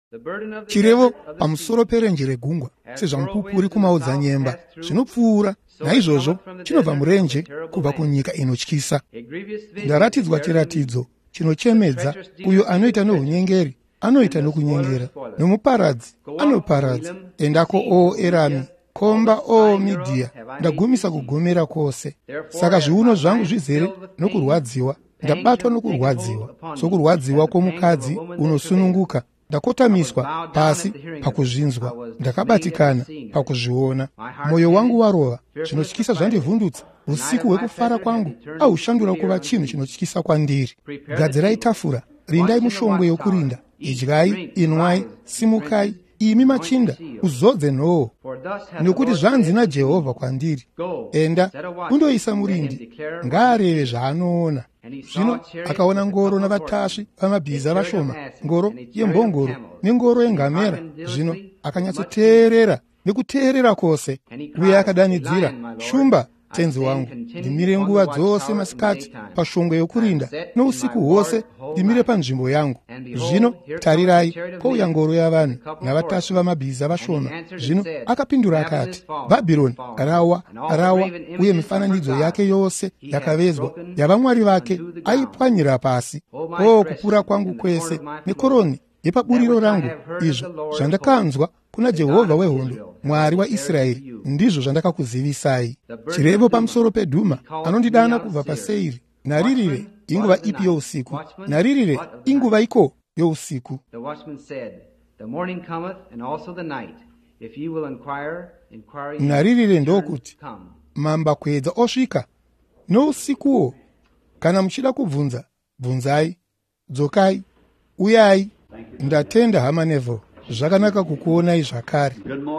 chirevo pamusoro perenje regungwa sezvamupupu uri kumaudza nyemba zvinopfuura, naizvozvo chinobva murenje kubva kunyika inotyisa. Ndaratidzwa chiratidzo chinochemedza, uyo anoita nounyengeri anoita nokunyengera, nomuparadzi anoparadza. Endako o Erami, komba o Midhia, ndagumisa kugomera kwose. Saka zviuno zvangu zvizere nokurwadziwa, ndabatwa nokurwadziwa, sokurwadziwa kwomukadzi unosununguka. Ndakotamiswa pasi pakuzvinzwa, ndakabatikana pakuzviona. Mwoyo wangu warova, zvinotyisa zvandivhundutsa. Usiku hwekufara kwangu ahushandura kuva chinhu chinotyisa kwandiri. Gadzirai tafura, rindai mushongwe yokurinda, idyai, inwai, simukai, imi machinda, uzodze nhoo. Nokuti zvanzi naJehovha kwandiri, enda undoisa murindi, ngaareve zvaanoona. Zvino akaona ngoro navatasvi vamabhiza vashoma, ngoro yembongoro nengoro yengamera. Zvino akanyatsoteerera nekuteerera kwose, uye akadanidzira, shumba tenzi wangu, ndimire nguva dzose masikati pashongwe yokurinda, nousiku hwose ndimire panzvimbo yangu. Zvino tarirai, pouya ngoro yavanhu navatasvi vamabhiza vashoma. Zvino akapindura akati, Bhabhironi rawa, rawa, uye mifananidzo yake yose yakavezwa yavamwari vake aipwanyira pasi. O kupura kwangu kwese nekoroni yepaburiro rangu, izvo zvandakanzwa kuna Jehovha wehondo, Mwari waIsraeri, ndizvo zvandakakuzivisai. Chirevo pamusoro peDhuma anondidana kubva paSeiri. Naririre inguva ipi yousiku? Naririre inguva iko yousiku? Naririre ndokuti mambakwedza osvika nousikuwo. Kana muchida kubvunza, bvunzai. Dzokai, uyai. Ndatenda hama Neville, zvakanaka kukuonai zvakare.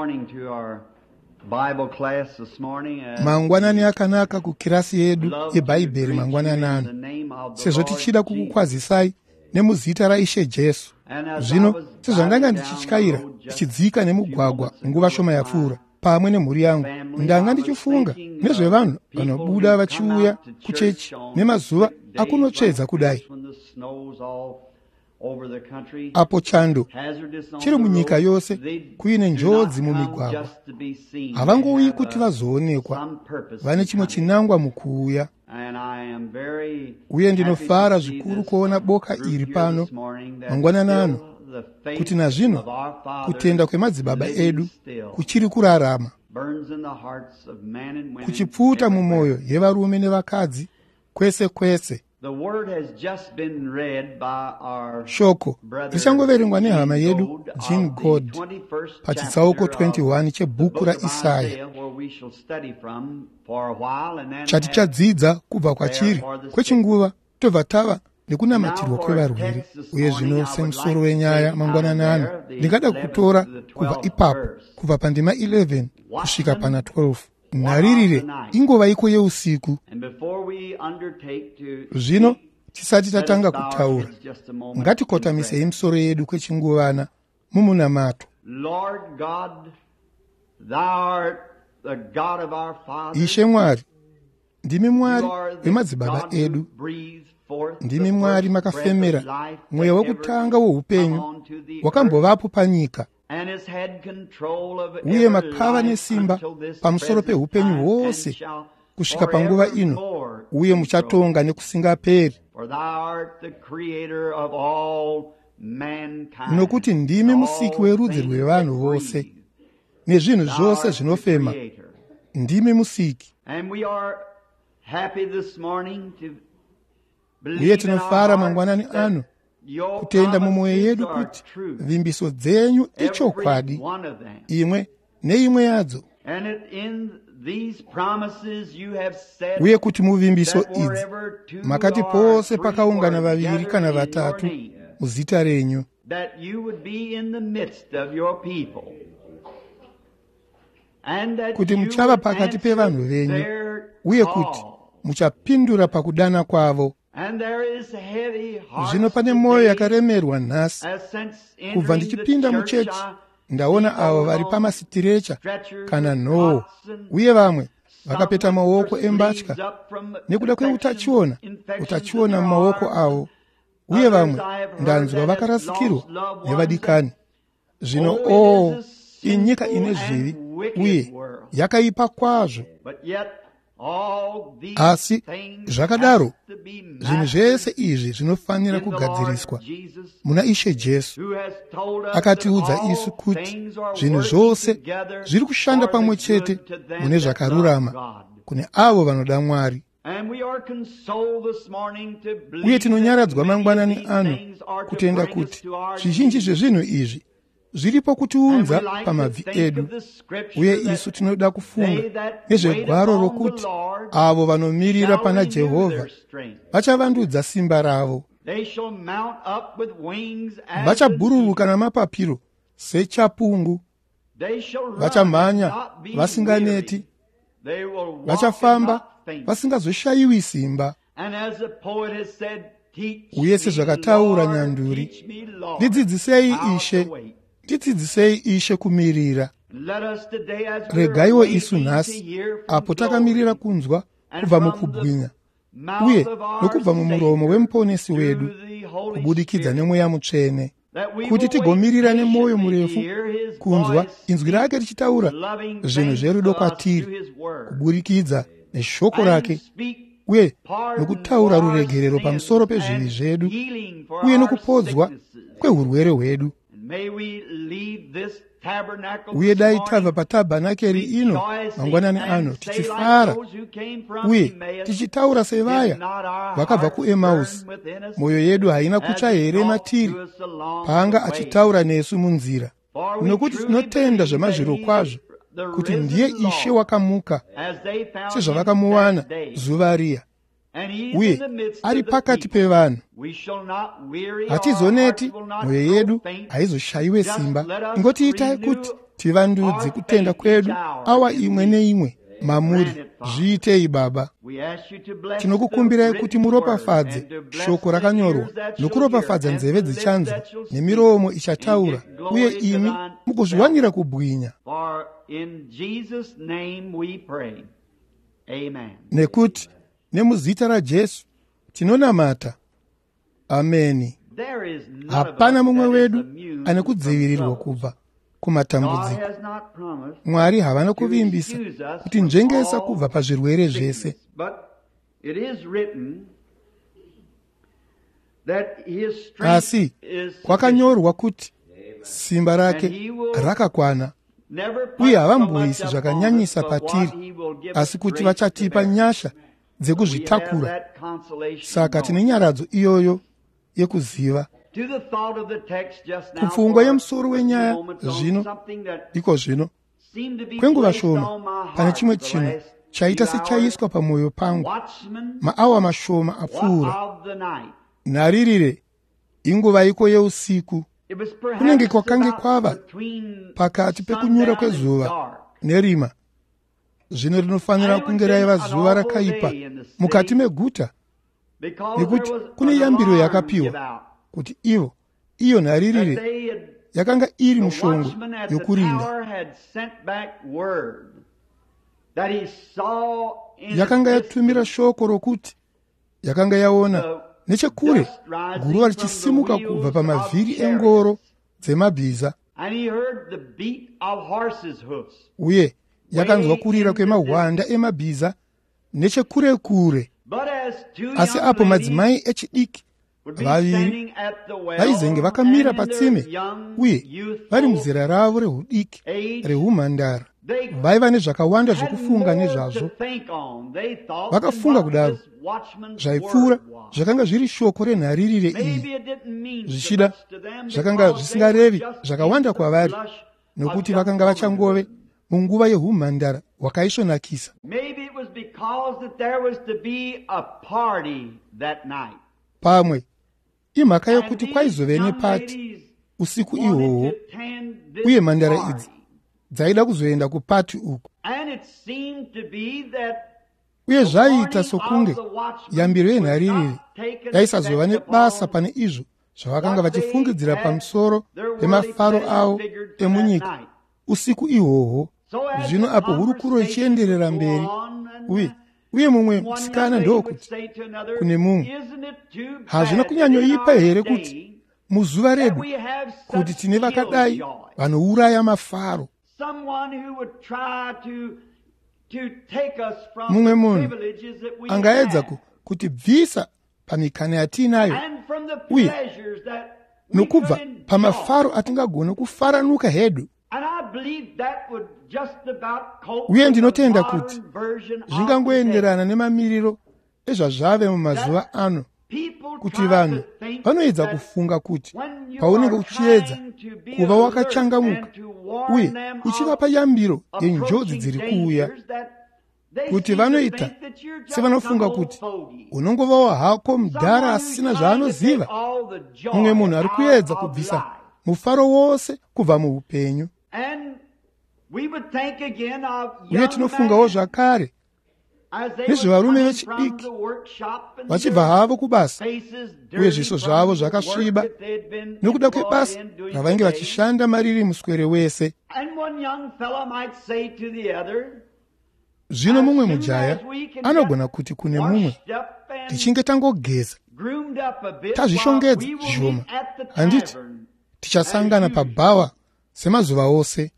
Mangwanani akanaka kukirasi yedu yeBhaibheri mangwanani ano. Sezvo tichida kukukwazisai nemuzita raIshe Jesu. Zvino sezvandanga ndichityaira tichidzika nemugwagwa nguva shoma yapfuura pamwe nemhuri yangu, ndanga ndichifunga nezvevanhu vanobuda vachiuya kuchechi nemazuva akunotsvedza kudai. Apo chando chiri munyika yose kuine njodzi mumigwagwa. Havangouyi kuti vazoonekwa, vane chimwe chinangwa mukuuya. Uye ndinofara zvikuru kuona boka iri pano mangwanani ano, kuti nazvino kutenda kwemadzibaba edu kuchiri kurarama, kuchipfuta mumwoyo yevarume nevakadzi kwese kwese. Shoko richangoverengwa nehama yedu Jean God pachitsauko 21 chebhuku raIsaya, chatichadzidza kubva kwachiri kwechinguva tobva tava nekunamatirwa kwevarwere. Uye zvino semusoro wenyaya mangwanani ano, ndingada kutora kubva ipapo, kubva pandima 11 kusvika pana 12. Naririre ingova iko yeusiku. Zvino tisati tatanga kutaura, ngatikotamise misoro yedu kwechinguvana mumunamato. Ishe Mwari, ndimi Mwari wemadzibaba edu, ndimi Mwari makafemera mweya wokutanga woupenyu wakambovapo panyika, uye makava nesimba pamusoro peupenyu hwose kusvika panguva ino, uye muchatonga nekusingaperi. Nokuti ndimi musiki werudzi rwevanhu vose nezvinhu zvose zvinofema, ndimi musiki. Uye tinofara mangwanani ano kutenda mumwoyo yedu kuti vimbiso dzenyu ichokwadi, imwe neimwe yadzo. Uye kuti muvimbiso idzi makati pose pakaungana vaviri kana vatatu muzita renyu, kuti muchava pakati pevanhu venyu, uye kuti muchapindura pakudana kwavo. Zvino pane mwoyo yakaremerwa nhasi. Kubva ndichipinda muchechi ndaona avo vari pamasitirecha kana nhoo, uye vamwe vakapeta maoko embatya nekuda kweutachiona, utachiona mumaoko avo, uye vamwe ndanzwa vakarasikirwa nevadikani, Zvino inyika ine zvivi uye yakaipa kwazvo. Asi zvakadaro zvinhu zvese izvi zvinofanira kugadziriswa muna Ishe Jesu. Akatiudza isu kuti zvinhu zvose zviri kushanda pamwe chete mune zvakarurama kune avo vanoda Mwari. Uye tinonyaradzwa mangwanani ano kutenda kuti zvizhinji zvezvinhu izvi zviripo kutiunza pamabvi edu, uye isu tinoda kufunga nezvegwaro rokuti avo vanomirira pana Jehovha vachavandudza simba ravo. Vachabhururuka namapapiro sechapungu, vachamhanya vasinganeti, vachafamba vasingazoshayiwi simba. Uye sezvakataura nyanduri, ndidzidzisei Ishe, ndidzidzisei Ishe kumirira. Regaiwo isu nhasi, apo takamirira kunzwa kubva mukubwinya, uye nokubva mumuromo wemuponesi wedu, kubudikidza nemweya mutsvene, kuti tigomirira nemwoyo murefu kunzwa inzwi rake richitaura zvinhu zverudo kwatiri, kubudikidza neshoko rake, uye nokutaura ruregerero pamusoro pezvivi zvedu, uye nokupodzwa kwehurwere hwedu. Uye dai tabva patabhanakeri ino mangwanani ano tichifara uye tichitaura sevaya vakabva kuEmausi, mwoyo yedu haina kutsva here matiri paanga achitaura nesu munzira, nokuti tinotenda zvamazviro kwazvo kuti ndiye Ishe wakamuka, sezvavakamuwana zuva riya, uye ari pakati pevanhu. Hatizoneti, mwoyo yedu haizoshayiwe simba. Ngotiitai kuti tivandudze kutenda kwedu awa imwe neimwe mamuri. Zviitei Baba. Tinokukumbirai kuti muropafadze shoko rakanyorwa, nokuropafadza nzeve dzichanzwa nemiromo ichataura, uye imi mugozviwanira kubwinya. Nekuti nemuzita raJesu tinonamata. Ameni. Hapana mumwe wedu ane kudzivirirwa kubva kumatambudziko. Mwari havana kuvimbisa kuti njengesa kubva pazvirwere zvese. Asi kwakanyorwa kuti simba rake rakakwana, uye havamboisi zvakanyanyisa patiri, asi kuti vachatipa nyasha dzekuzvitakura. Saka tine nyaradzo iyoyo yekuziva. Kupfungwa yemusoro wenyaya zvino iko zvino, kwenguva shoma pane chimwe chinhu chaita sechaiswa pamwoyo pangu maawa mashoma apfuura. Nharirire inguva iko yeusiku, kunenge kwakange kwava pakati pekunyura kwezuva nerima. Zvino rinofanira kunge raiva zuva rakaipa mukati meguta, nekuti kune yambiro yakapiwa kuti iyo nharirire yakanga iri mushongo yokurinda. Yakanga yatumira shoko rokuti yakanga yaona nechekure guruva richisimuka kubva pamavhiri engoro dzemabhiza, uye yakanzwa kurira kwemahwanda emabhiza nechekure kure. Asi apo madzimai echidiki vaviri vaizenge vakamira patsime, uye vari muzera ravo rehudiki rehumhandara, vaiva nezvakawanda zvokufunga nezvazvo. Vakafunga kudaro zvaipfuura zvakanga zviri shoko renharirire iyi, zvichida zvakanga zvisingarevi zvakawanda kwavari, nokuti vakanga vachangove munguva yehumhandara hwakaisvonakisa. Pamwe imhaka yokuti kwaizove nepati usiku ihwohwo, uye mhandara idzi dzaida kuzoenda kupati uku. Uye zvaiita sokunge yambiro yenharirire yaisazova nebasa pane izvo zvavakanga vachifungidzira pamusoro pemafaro avo emunyika usiku ihwohwo. Zvino apo hurukuro ichienderera mberi, uye mumwe musikana ndokuti kune mumwe, hazvina kunyanyoipa here kuti muzuva redu kuti tine vakadai vanouraya mafaro. Mumwe munhu angaedza kutibvisa pamikana yatinayo uye nokubva pamafaro atingagona kufaranuka hedu. Uye ndinotenda kuti zvingangoenderana nemamiriro ezvazvave mumazuva ano, kuti vanhu vanoedza kufunga kuti paunenge uchiedza kuva wakachangamuka uye uchivapa yambiro yenjodzi dziri kuuya, kuti vanoita sevanofunga kuti unongovawo hako mudhara asina zvaanoziva. Mumwe munhu ari kuedza kubvisa mufaro wose kubva muupenyu. Uye tinofungawo zvakare nezvevarume vechidiki vachibva havo kubasa uye zviso zvavo zvakasviba nokuda kwebasa ravainge vachishanda mariri muswere wese. Zvino mumwe mujaya anogona kuti kune mumwe, tichinge tangogeza tazvishongedza zvishoma, handiti tichasangana pabhawa semazuva ose.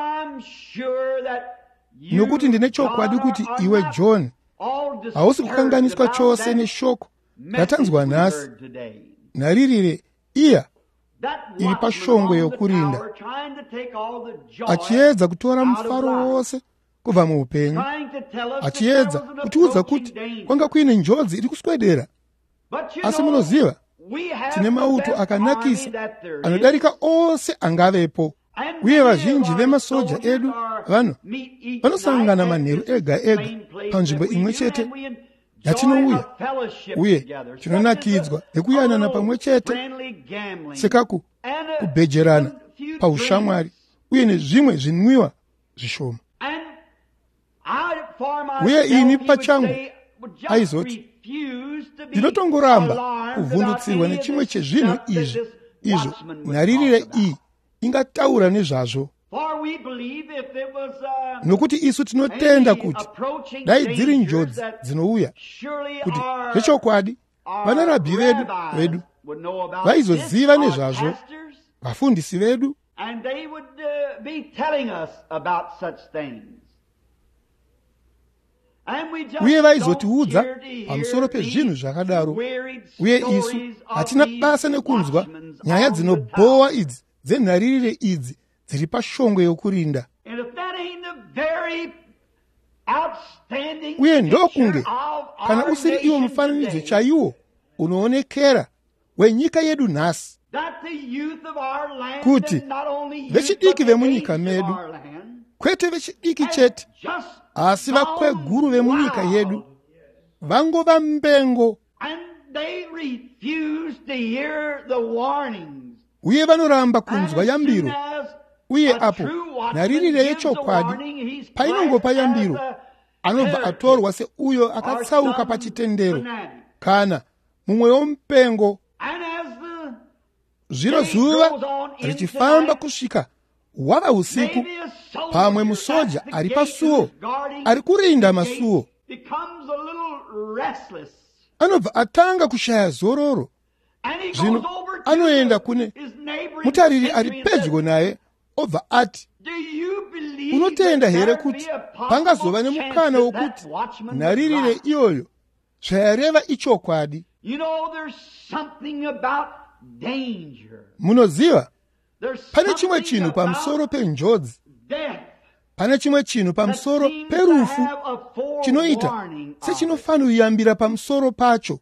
Nokuti ndine chokwadi kuti iwe John hausi kukanganiswa chose neshoko ratanzwa nhasi naririre iya iri pashongwe yokurinda, achiedza kutora mufaro wose kubva muupenyu, achiedza kutiudza kuti kwanga kuine njodzi iri kuswedera. Asi munoziva, tine mauto akanakisa anodarika ose angavepo, uye vazhinji vemasoja edu vanosangana manheru ega ega panzvimbo imwe chete yatinouya, uye tinonakidzwa nekuyanana pamwe chete sekaku kubhejerana paushamwari uye nezvimwe zvinwiwa zvishoma. Uye ini pachangu aizoti ndinotongoramba kuvhundutsirwa nechimwe chezvinhu izvo nharirire iyi ingataura nezvazvo. Nokuti isu tinotenda kuti dai dziri njodzi dzinouya, kuti zvechokwadi vanarabhi vedu vaizoziva nezvazvo, vafundisi vedu, uye vaizotiudza pamusoro pezvinhu zvakadaro. Uye isu hatina basa nekunzwa nyaya dzinobhowa idzi dzenharirire idzi dziri pashongwe yokurinda. Uye ndokunge kana usiri iwo mufananidzo chaiwo unoonekera wenyika yedu nhasi, kuti vechidiki vemunyika medu, kwete vechidiki chete, asi vakweguru vemunyika yedu vangova mbengo, uye vanoramba kunzwa yambiro. Uye apo nharirire yechokwadi painongopa yambiro, anobva atorwa seuyo akatsauka pachitendero kana mumwe womupengo. Zvino zuva richifamba kusvika wava usiku, pamwe musoja ari pasuo ari kurinda masuo anobva atanga kushaya zororo. Zvino anoenda kune mutariri ari pedyo naye obva ati, unotenda here kuti pangazova nemukana wokuti nharirire iyoyo zvayareva ichokwadi? Munoziva, pane chimwe chinhu pamusoro penjodzi, pane chimwe chinhu pamusoro perufu chinoita sechinofanoyambira pamusoro pacho.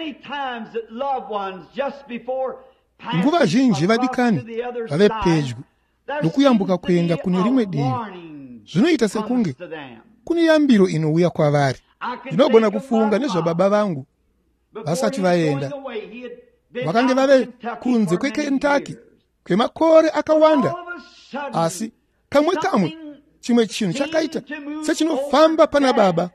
Nguva zhinji vadikani vave pedyo nokuyambuka kuenda kune rimwe divi, zvinoita sekunge kune yambiro inouya kwavari. Ndinogona kufunga nezvababa vangu vasati vaenda, vakange vave kunze kweKentucky kwemakore akawanda, asi kamwe chimwe chinhu chakaita sechinofamba pana baba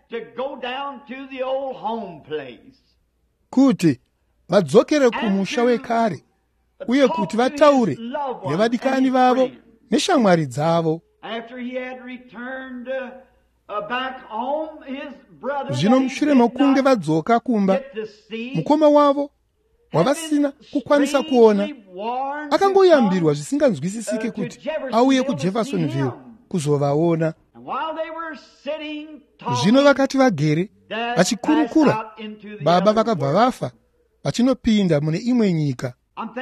kuti vadzokere kumusha wekare, uye kuti vataure nevadikani vavo neshamwari dzavo. Zvino mushure mokunge vadzoka kumba, mukoma wavo wavasina kukwanisa kuona, akangoyambirwa zvisinganzwisisike kuti auye kuJeffersonville kuzovaona. Zvino vakati vagere vachikurukura, baba vakabva vafa vachinopinda mune imwe nyika.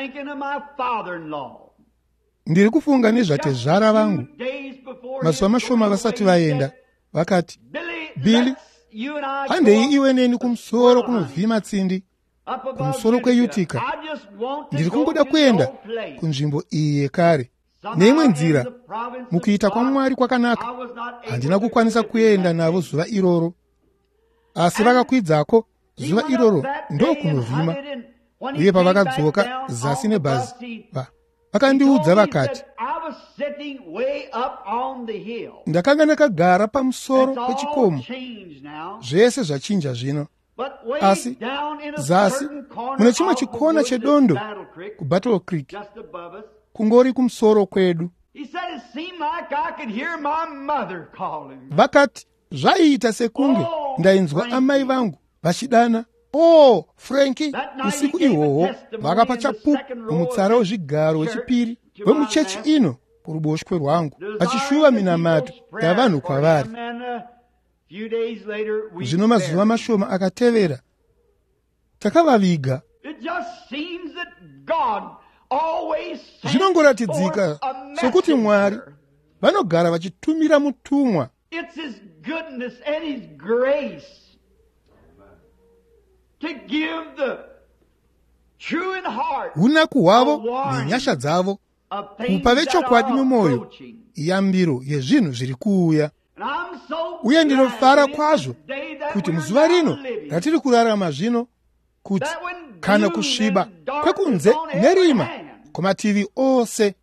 Ndiri kufunga nezvatezvara vangu. Mazuva mashoma vasati vaenda, vakati, Billy, handei iwe neni kumusoro kunovhima tsindi, kumusoro kweUtica. Ndiri kungoda kuenda kunzvimbo iyi yekare. Neimwe nzira, mukuita kwaMwari kwakanaka, handina kukwanisa kuenda navo zuva iroro. Asi vakakwidzako zuva iroro ndokunovhima. Uye pavakadzoka zasi nebhazi, vakandiudza vakati, ndakanga ndakagara pamusoro pechikomo. Zvese zvachinja zvino. Asi zasi mune chimwe chikona chedondo kuBattle Creek, kungori kumusoro kwedu. Vakati zvaiita sekunge ndainzwa amai vangu vachidana, "Oh, Frankie!" Usiku ihwohwo vakapa chapupu mumutsara wezvigaro wechipiri wemuchechi ino kuruboshwe rwangu, vachishuva minamato yavanhu kwavari. Zvino mazuva mashoma akatevera, takavaviga. Zvinongoratidzika sokuti Mwari vanogara vachitumira mutumwa. Unaku hwavo nenyasha dzavo kupa vechokwadi mumwoyo yambiro yezvinhu zviri kuuya. Uye ndinofara kwazvo kuti muzuva rino ratiri kurarama zvino, kuti kana kusviba kwekunze nerima kumativi ose,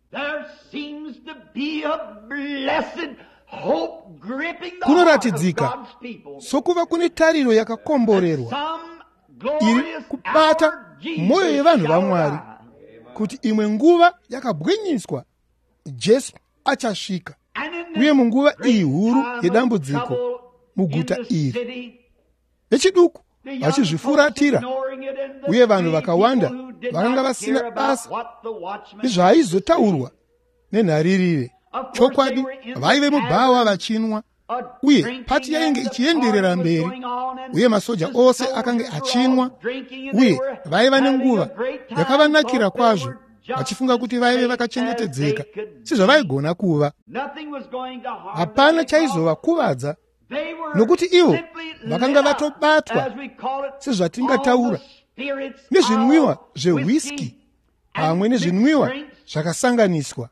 kunoratidzika sokuva kune tariro yakakomborerwa iri kubata mwoyo yevanhu vaMwari, kuti imwe nguva yakabwinyiswa Jesu achasvika. Uye munguva iyi huru yedambudziko muguta iri, vechiduku vachizvifuratira, uye vanhu vakawanda vakanga vasina basa nezvaaizotaurwa nenharirire. Chokwadi vaive mubhawa vachinwa, uye pati yainge ichienderera mberi, uye masoja ose akanga achinwa, uye vaiva nenguva yakavanakira kwazvo, vachifunga kuti vaive vakachengetedzeka sezvavaigona kuva. Hapana chaizovakuvadza, nokuti ivo vakanga vatobatwa, sezvatingataura, nezvinwiwa zvewhiski pamwe nezvinwiwa zvakasanganiswa.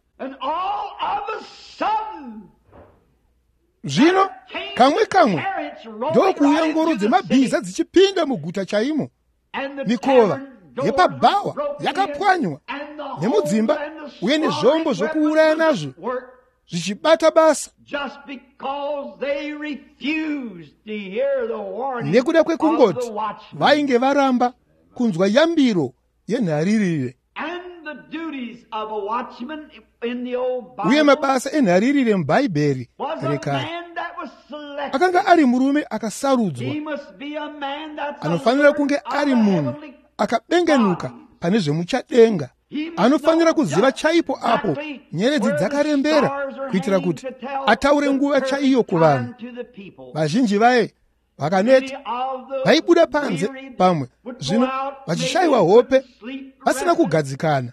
Zvino kamwe ndokuuya ngoro dzemabhiza dzichipinda muguta chaimo. Mikova yepabhawa yakapwanywa nemudzimba, uye nezvombo zvokuuraya nazvo zvichibata basa, nekuda kwekungoti vainge varamba kunzwa yambiro yenharirire. Uye mabasa enharirire mubhaibheri rekare akanga ari murume akasarudzwa, anofanira kunge ari munhu akabengenuka pane zvemuchadenga, anofanira kuziva chaipo apo nyeredzi dzakarembera, kuitira kuti ataure nguva chaiyo kuvanhu. Vazhinji vaye vakaneta vaibuda panze pamwe, zvino vachishayiwa hope, vasina kugadzikana,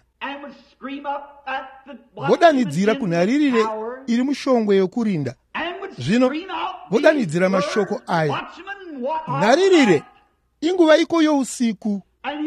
vodanidzira kunharirire iri mushongwe yokurinda. Zvino vodanidzira mashoko aya, nharirire, inguva iko yousiku.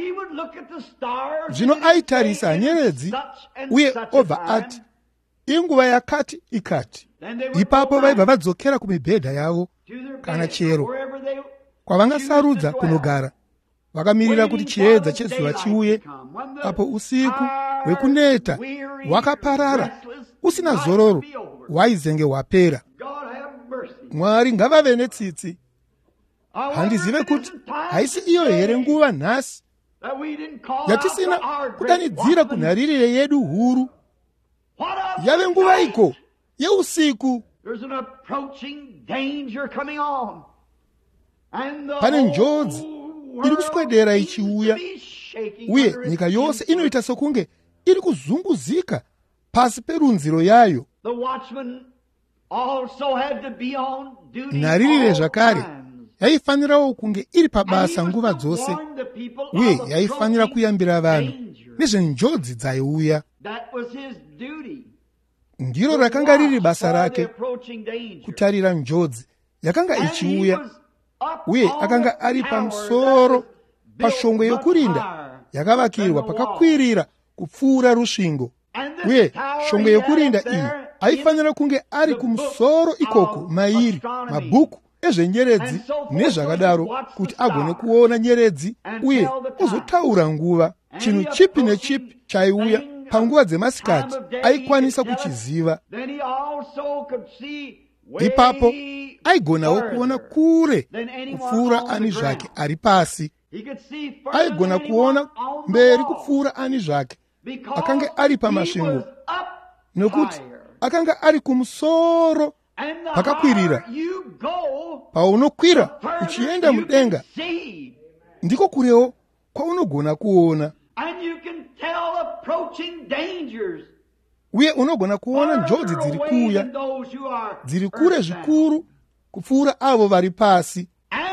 Zvino aitarisa nyeredzi, uye obva ati, inguva yakati ikati. Ipapo vaibva vadzokera kumibhedha yavo, kana chero kwavangasarudza kunogara, vakamirira kuti chiedza chezuva chiuye, apo usiku hwekuneta hwakaparara usina zororo hwaizenge hwapera. Mwari ngavave netsitsi. Handizive kuti haisi iyo here nguva nhasi yatisina kudanidzira kunharirire yedu huru. Yave nguva iko yeusiku. Pane njodzi iri kuswedera ichiuya, uye nyika yose inoita sokunge iri kuzunguzika pasi perunziro yayo. Nharirire zvakare yaifanirawo kunge iri pabasa nguva dzose, uye yaifanira kuyambira vanhu nezvenjodzi dzaiuya. Ndiro rakanga riri basa rake, kutarira njodzi yakanga ichiuya, uye akanga ari pamusoro pashongwe yokurinda yakavakirwa pakakwirira kupfuura rusvingo, uye shongwe yokurinda iyi aifanira kunge ari kumusoro ikoko mairi mabhuku ezvenyeredzi nezvakadaro, kuti agone kuona nyeredzi uye ozotaura nguva. Chinhu chipi nechipi chaiuya panguva dzemasikati aikwanisa kuchiziva. Ipapo aigonawo kuona kure kupfuura ani zvake ari pasi. Aigona kuona mberi kupfuura ani zvake akanga ari pamasvingo, nokuti akanga ari kumusoro pakakwirira. Paunokwira uchienda mudenga, ndiko kurewo kwaunogona kuona, uye unogona kuona njodzi dziri kuuya, dziri kure zvikuru kupfuura avo vari pasi.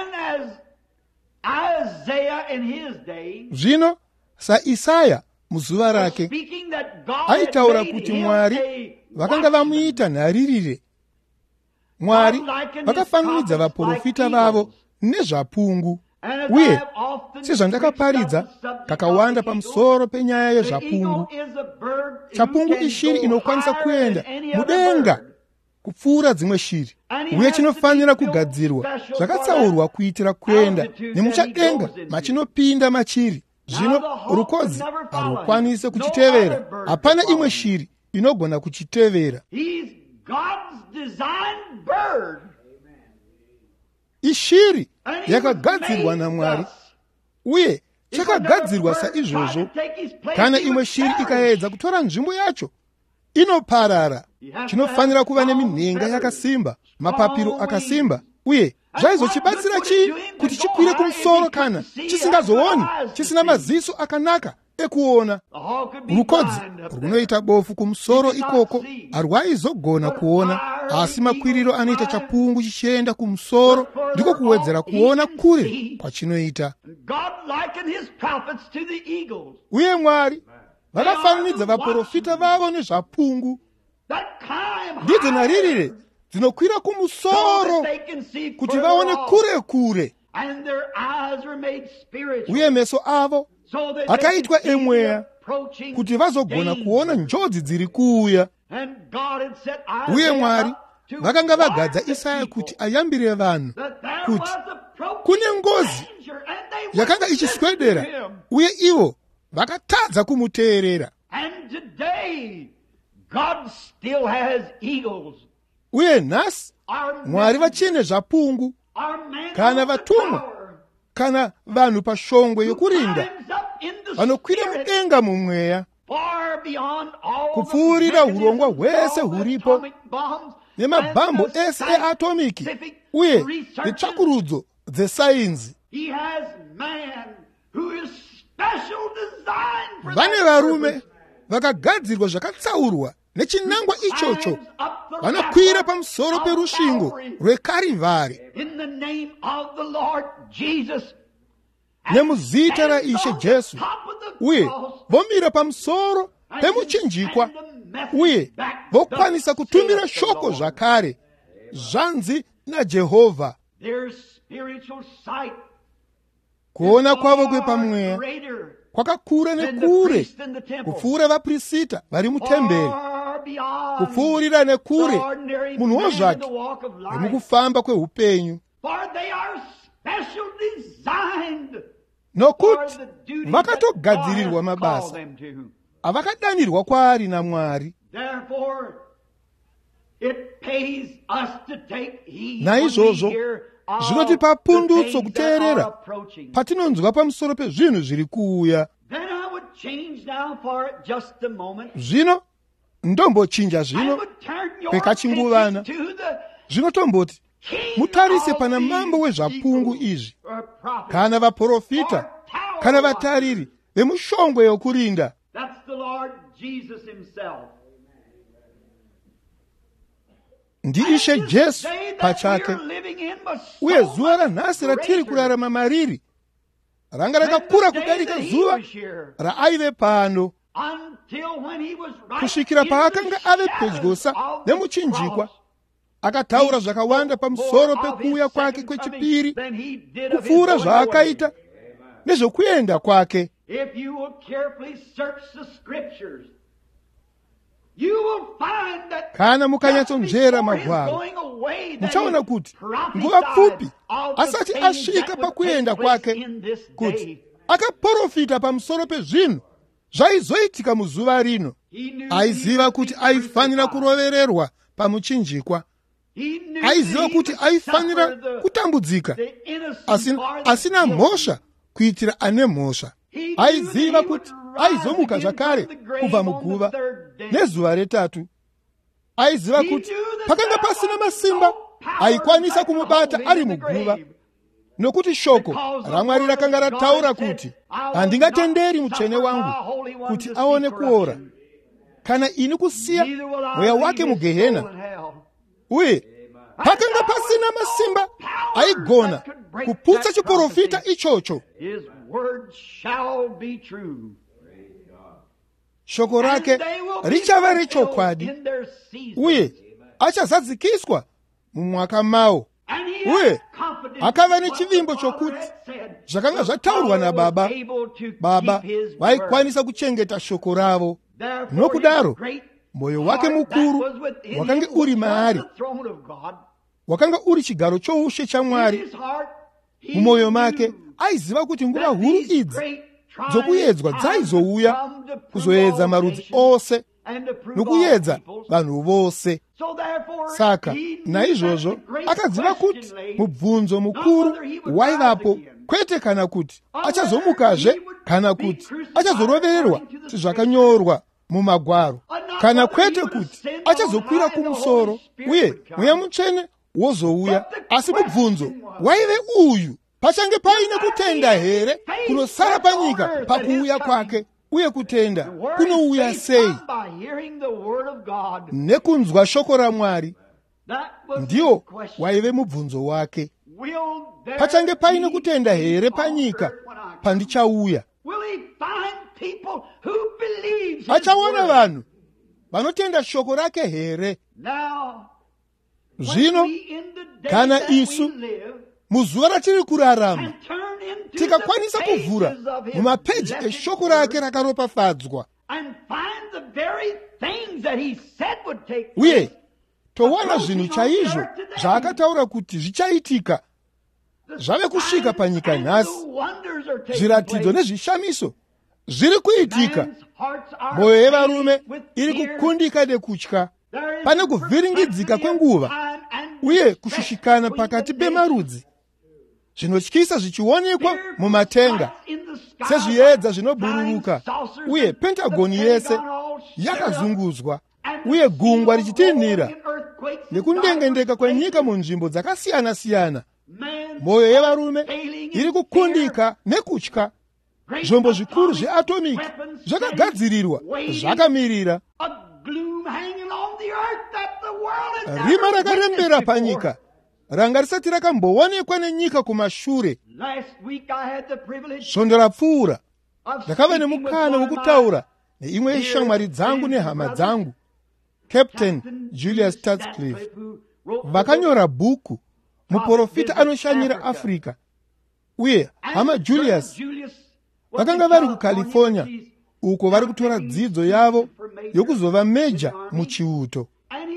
Zvino saIsaya muzuva rake aitaura kuti Mwari vakanga vamuita nharirire. Mwari vakafananidza vaprofita vavo nezvapungu, uye sezvandakaparidza kakawanda pamusoro penyaya yezvapungu, chapungu ishiri inokwanisa kuenda mudenga kupfuura dzimwe shiri, uye chinofanira kugadzirwa zvakatsaurwa kuitira kuenda nemuchadenga machinopinda machiri. Zvino rukodzi harukwanise kuchitevera, hapana imwe shiri inogona kuchitevera. Ishiri yakagadzirwa naMwari, uye chakagadzirwa saizvozvo. Kana imwe shiri ikaedza kutora nzvimbo yacho, inoparara. Chinofanira kuva neminhenga yakasimba, mapapiro akasimba, uye zvaizochibatsira chii kuti chikwire kumusoro kana chisingazooni, chisina maziso akanaka ekuona? Rukodzi runoita bofu kumusoro ikoko harwaizogona kuona, asi makwiriro anoita chapungu chichienda kumusoro ndiko kuwedzera kuona kure kwachinoita. Uye Mwari vakafananidza vaprofita vavo nezvapungu. Ndidzo nharirire dzinokwira kumusoro kuti vaone kure kure, uye meso avo akaitwa emweya kuti vazogona kuona njodzi dziri kuuya. Uye Mwari vakanga vagadza Isaya kuti ayambire vanhu kuti kune ngozi yakanga ichiswedera, uye ivo vakatadza kumuteerera. Uye nhasi Mwari vachine zvapungu, kana vatumwa, kana vanhu pashongwe yokurinda vanokwira mudenga mumweya, kupfuurira urongwa hwese huripo nemabhambo ese eatomiki uye netsvakurudzo dzesainzi. Vane varume vakagadzirwa zvakatsaurwa nechinangwa ichocho, vanokwira pamusoro perusvingo rweKarivari nemuzita raIshe Jesu, uye vomira pamusoro pemuchinjikwa, uye vokwanisa kutumira shoko zvakare, zvanzi naJehovha. Kuona kwavo kwepamweya kwakakura nekure kupfuura vaprista vari mutemberi, kupfuurira nekure munhuwo zvake nemukufamba kweupenyu, nokuti vakatogadzirirwa mabasa avakadanirwa kwaari naMwari. Naizvozvo zvinotipa pundutso kuteerera patinonzwa pamusoro pezvinhu zviri kuuya. Zvino ndombochinja zvino pekachinguvana, zvino tomboti mutarise pana mambo wezvapungu izvi, kana vaprofita, kana vatariri, vemushongwe yokurinda. That's the Lord Jesus himself. Ndi Ishe Jesu pachake. Uye zuva ranhasi ratiri kurarama mariri ranga rakakura kudarika zuva raaive pano, kusvikira paakanga ave pedyosa nemuchinjikwa. Akataura zvakawanda pamusoro pekuuya kwake kwechipiri, kupfuura zvaakaita nezvokuenda kwake. Kana mukanyatsonzvera magwaro, muchaona kuti nguva pfupi asati asvika pakuenda kwake, kuti akaprofita pamusoro pezvinhu zvaizoitika muzuva rino. Aiziva kuti aifanira kurovererwa pamuchinjikwa. Aiziva kuti aifanira kutambudzika asina mhosva kuitira ane mhosva. Aiziva kuti aizomuka zvakare kubva muguva nezuva retatu. Aiziva kuti pakanga pasina masimba aikwanisa kumubata ari muguva, nokuti shoko raMwari rakanga rataura kuti handingatenderi mutsvene wangu kuti aone kuora, kana ini kusiya mweya wake mugehena. Uye pakanga pasina masimba aigona kuputsa chiprofita ichocho. Shoko rake richava rechokwadi, uye achazadzikiswa mumwaka mawo. Uye akava nechivimbo chokuti zvakanga zvataurwa naBaba, Baba vaikwanisa kuchengeta shoko ravo. Nokudaro moyo wake mukuru wakanga uri maari, wakanga uri chigaro choushe chaMwari. Mumwoyo make aiziva kuti nguva huru idzi dzokuedzwa dzaizouya kuzoedza marudzi ose nokuyedza vanhu vose. Saka naizvozvo akaziva kuti mubvunzo mukuru waivapo, kwete kana kuti achazomukazve kana kuti achazorovererwa sezvakanyorwa mumagwaro, kana kwete kuti achazokwira kumusoro uye mweya mutsvene wozouya. Asi mubvunzo waive uyu: pachange paine kutenda here kunosara panyika pakuuya kwake? Uye kutenda kunouya sei? Nekunzwa shoko raMwari. Ndiwo waive mubvunzo wake. Pachange paine kutenda here panyika pandichauya? Achaona vanhu vanotenda shoko rake here? Zvino kana isu muzuva ratiri kurarama tikakwanisa kuvhura mumapeji eshoko rake rakaropafadzwa, uye towana zvinhu chaizvo zvaakataura kuti zvichaitika zvave kusvika panyika nhasi, zviratidzo nezvishamiso zviri kuitika. Mwoyo yevarume iri kukundika nekutya. Pane kuvhiringidzika kwenguva uye kushushikana pakati pemarudzi, zvinotyisa zvichionekwa mumatenga sezviedza zvinobhururuka, uye Pentagoni yese yakazungudzwa, uye gungwa richitinhira nekundengendeka kwenyika munzvimbo dzakasiyana-siyana. Mwoyo yevarume iri kukundika nekutya. Zvombo zvikuru zveatomiki zvakagadzirirwa zvakamirira. Rima rakarembera panyika ranga risati rakamboonekwa nenyika kumashure. Svondo rapfuura ndakava nemukana wokutaura neimwe yeshamwari dzangu nehama dzangu, Captain Julius Tatscliffe. Vakanyora bhuku, muprofita anoshanyira Africa. Uye hama Julius vakanga vari kuCalifornia, uko vari kutora dzidzo yavo yokuzova meja muchiuto.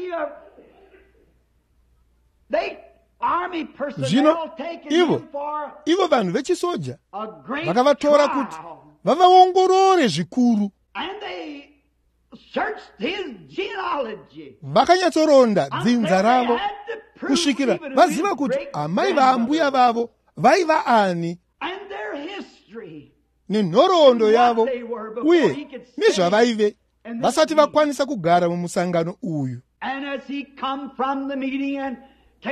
Zvino ivo vanhu vechisoja vakavatora kuti vavaongorore zvikuru. Vakanyatsoronda dzinza ravo kusvikira vaziva kuti amai vaambuya vavo vaiva ani, nenhoroondo yavo uye nezvavaive vasati vakwanisa kugara mumusangano uyu.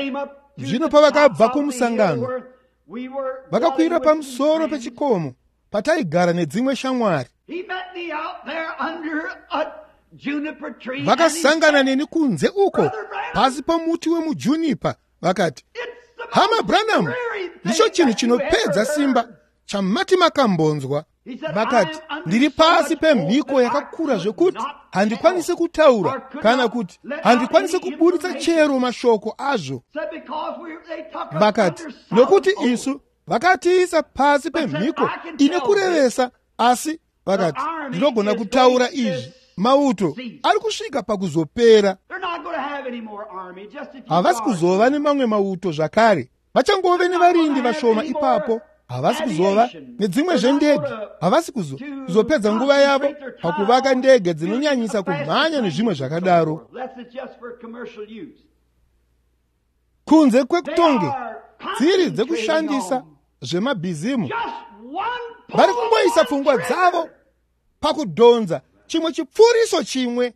Zvino pavakabva kumusangano vakakwira pamusoro pechikomo pataigara nedzimwe shamwari. He met me out there under a juniper tree. Vakasangana neni kunze uko pasi pamuti wemujunipa. Vakati, Hama Branham, ndicho chinhu chinopedza simba chamati makambonzwa. Vakati, ndiri pasi pemhiko yakakura zvekuti handikwanisi kutaura kana kuti handikwanisi kuburitsa chero mashoko azvo. Vakati, nokuti isu vakatiisa pasi pemhiko ine kurevesa, asi vakati ndinogona kutaura izvi. Mauto ari kusvika pakuzopera. Havasi kuzova nemamwe mauto zvakare. Vachangove nevarindi vashoma ipapo. Havasi kuzova nedzimwe zvendege. Havasi kuzopedza nguva yavo pakuvaka ndege dzinonyanyisa kumhanya nezvimwe zvakadaro. Kunze kwekutonge dziri dzekushandisa zvemabhizimu, vari kungoisa pfungwa dzavo pakudhonza chimwe chipfuriso chimwe.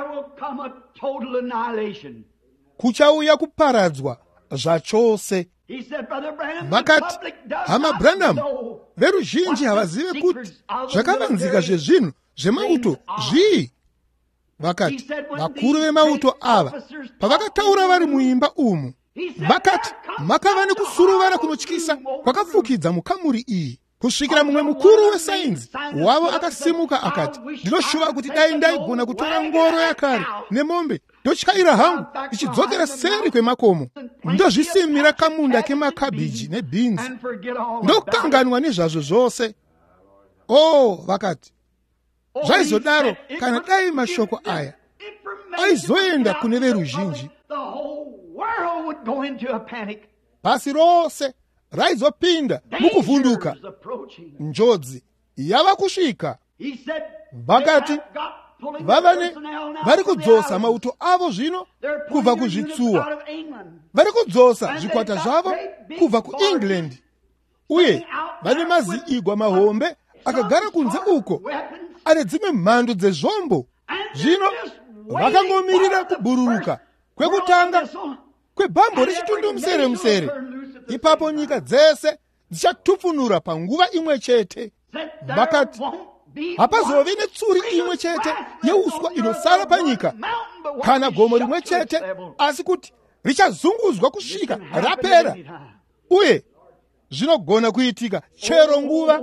Kuchauya kuparadzwa zvachose. Vakati, Hama Branham, veruzhinji havazive kuti zvakavanzika zvezvinhu zvemauto zvii. Vakati, vakuru vemauto ava pavakataura vari muimba umu, vakati makava nekusuruvara kunotyisa kwakafukidza mukamuri iyi, kusvikira mumwe mukuru wesainzi wavo akasimuka akati, ndinoshuva kuti dai ndaigona kutora ngoro yakare nemombe ndotyaira hangu ichidzokera seri kwemakomo ndozvisimira kamunda kemakabhiji nebhinzi ndokanganwa nezvazvo zvose. Vakati zvaizodaro kana dai mashoko aya aizoenda kune veruzhinji, pasi rose raizopinda mukuvhunduka. Njodzi yava kusvika. Vakati vari kudzosa mauto avo zvino kubva kuzvitsuwa, vari kudzosa zvikwata zvavo kubva kuEngland, uye vane maziigwa mahombe akagara kunze uko ane dzimwe mhando dzezvombo. Zvino vakangomirira kubhururuka kwekutanga kwebhambo rechitundumusere-musere. Ipapo nyika dzese dzichatupunura panguva imwe chete. Vakati hapazove netsuri imwe chete yeuswa inosara panyika kana gomo rimwe chete, asi kuti richazungudzwa kusvika rapera, uye zvinogona kuitika chero nguva.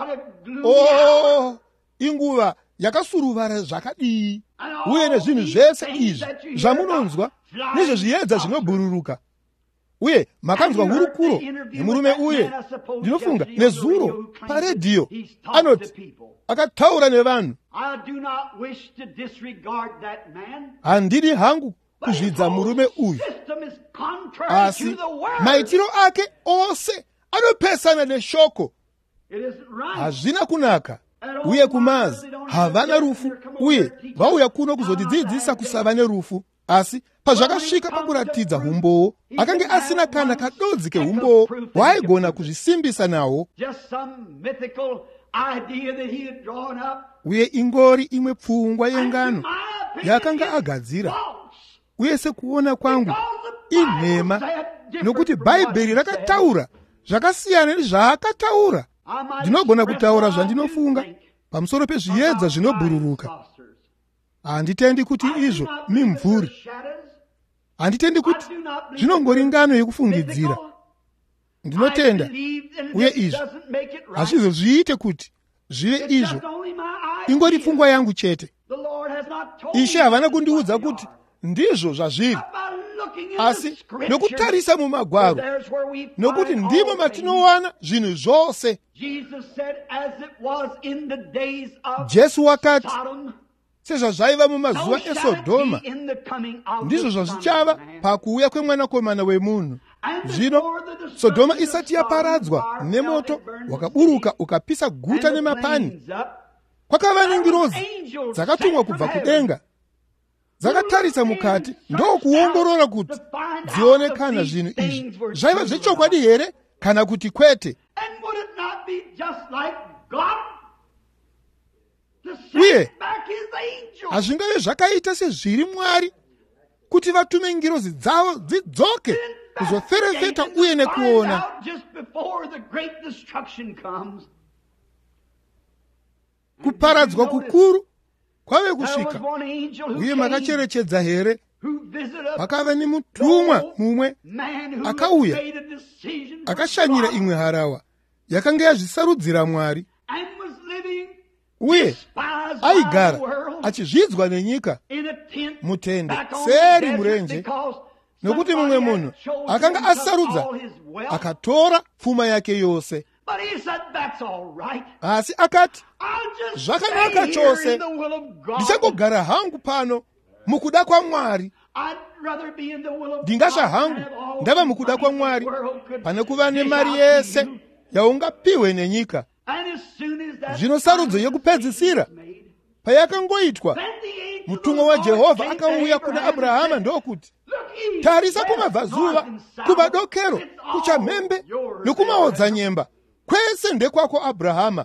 Inguva yakasuruvara zvakadii! Uye nezvinhu zvese izvi zvamunonzwa nezvezviedza zvinobhururuka, uye makanzwa hurukuro nemurume uye ndinofunga nezuro paredhiyo anoti akataura nevanhu. Handidi hangu kuzvidza murume uyu, asi maitiro ake ose anopesana neshoko. Hazvina kunaka, uye kumazi havana rufu, uye vauya kuno kuzotidzidzisa kusava nerufu. Asi pazvakasvika pakuratidza umbowo, akange asina kana kadodzi keumbowo waaigona kuzvisimbisa nawo. Uye ingori imwe pfungwa yengano yakanga agadzira. Uye sekuona kwangu inhema, nokuti Bhaibheri rakataura zvakasiyana nezvaakataura. Ndinogona kutaura zvandinofunga pamusoro pezviedza zvinobhururuka. Handitendi kuti izvo mimvuri. Handitendi kuti zvinongori ngano yekufungidzira. Ndinotenda, uye izvo hazvizozviite kuti zvive izvo. Ingori pfungwa yangu chete. Ishe havana kundiudza kuti ndizvo zvazviri, asi nokutarisa mumagwaro, nokuti ndimo matinowana zvinhu zvose. Jesu wakati, sezvazvaiva mumazuva eSodhoma, ndizvo zvazvichava pakuuya kwemwanakomana wemunhu. Zvino Sodhoma isati yaparadzwa nemoto wakaburuka ukapisa guta nemapani, kwakava nengirozi dzakatumwa kubva kudenga, dzakatarisa mukati ndokuongorora kuti dzione kana zvinhu izvi zvaiva zvechokwadi here kana kuti kwete. Uye hazvingave zvakaita sezviri Mwari kuti vatume ngirozi dzavo dzidzoke kuzoferefeta uye nekuona. kuparadzwa kukuru kwave kusvika. Uye makacherechedza here? Pakava nemutumwa mumwe akauya akashanyira imwe harawa yakanga yazvisarudzira Mwari, uye aigara achizvidzwa nenyika mutende seri murenje, nokuti mumwe munhu akanga asarudza akatora pfuma yake yose. Asi akati, zvakanaka chose, ndichangogara hangu pano mukuda kwaMwari. Ndingasha hangu ndava mukuda kwaMwari pane kuva nemari yese yaungapiwe nenyika. Zvino sarudzo yokupedzisira payakangoitwa, mutumwa waJehovha akauya kuna Abrahama ndokuti, tarisa kumabvazuva, kumadokero, kuchamhembe nokumaodzanyemba, kwese ndekwako Abrahama.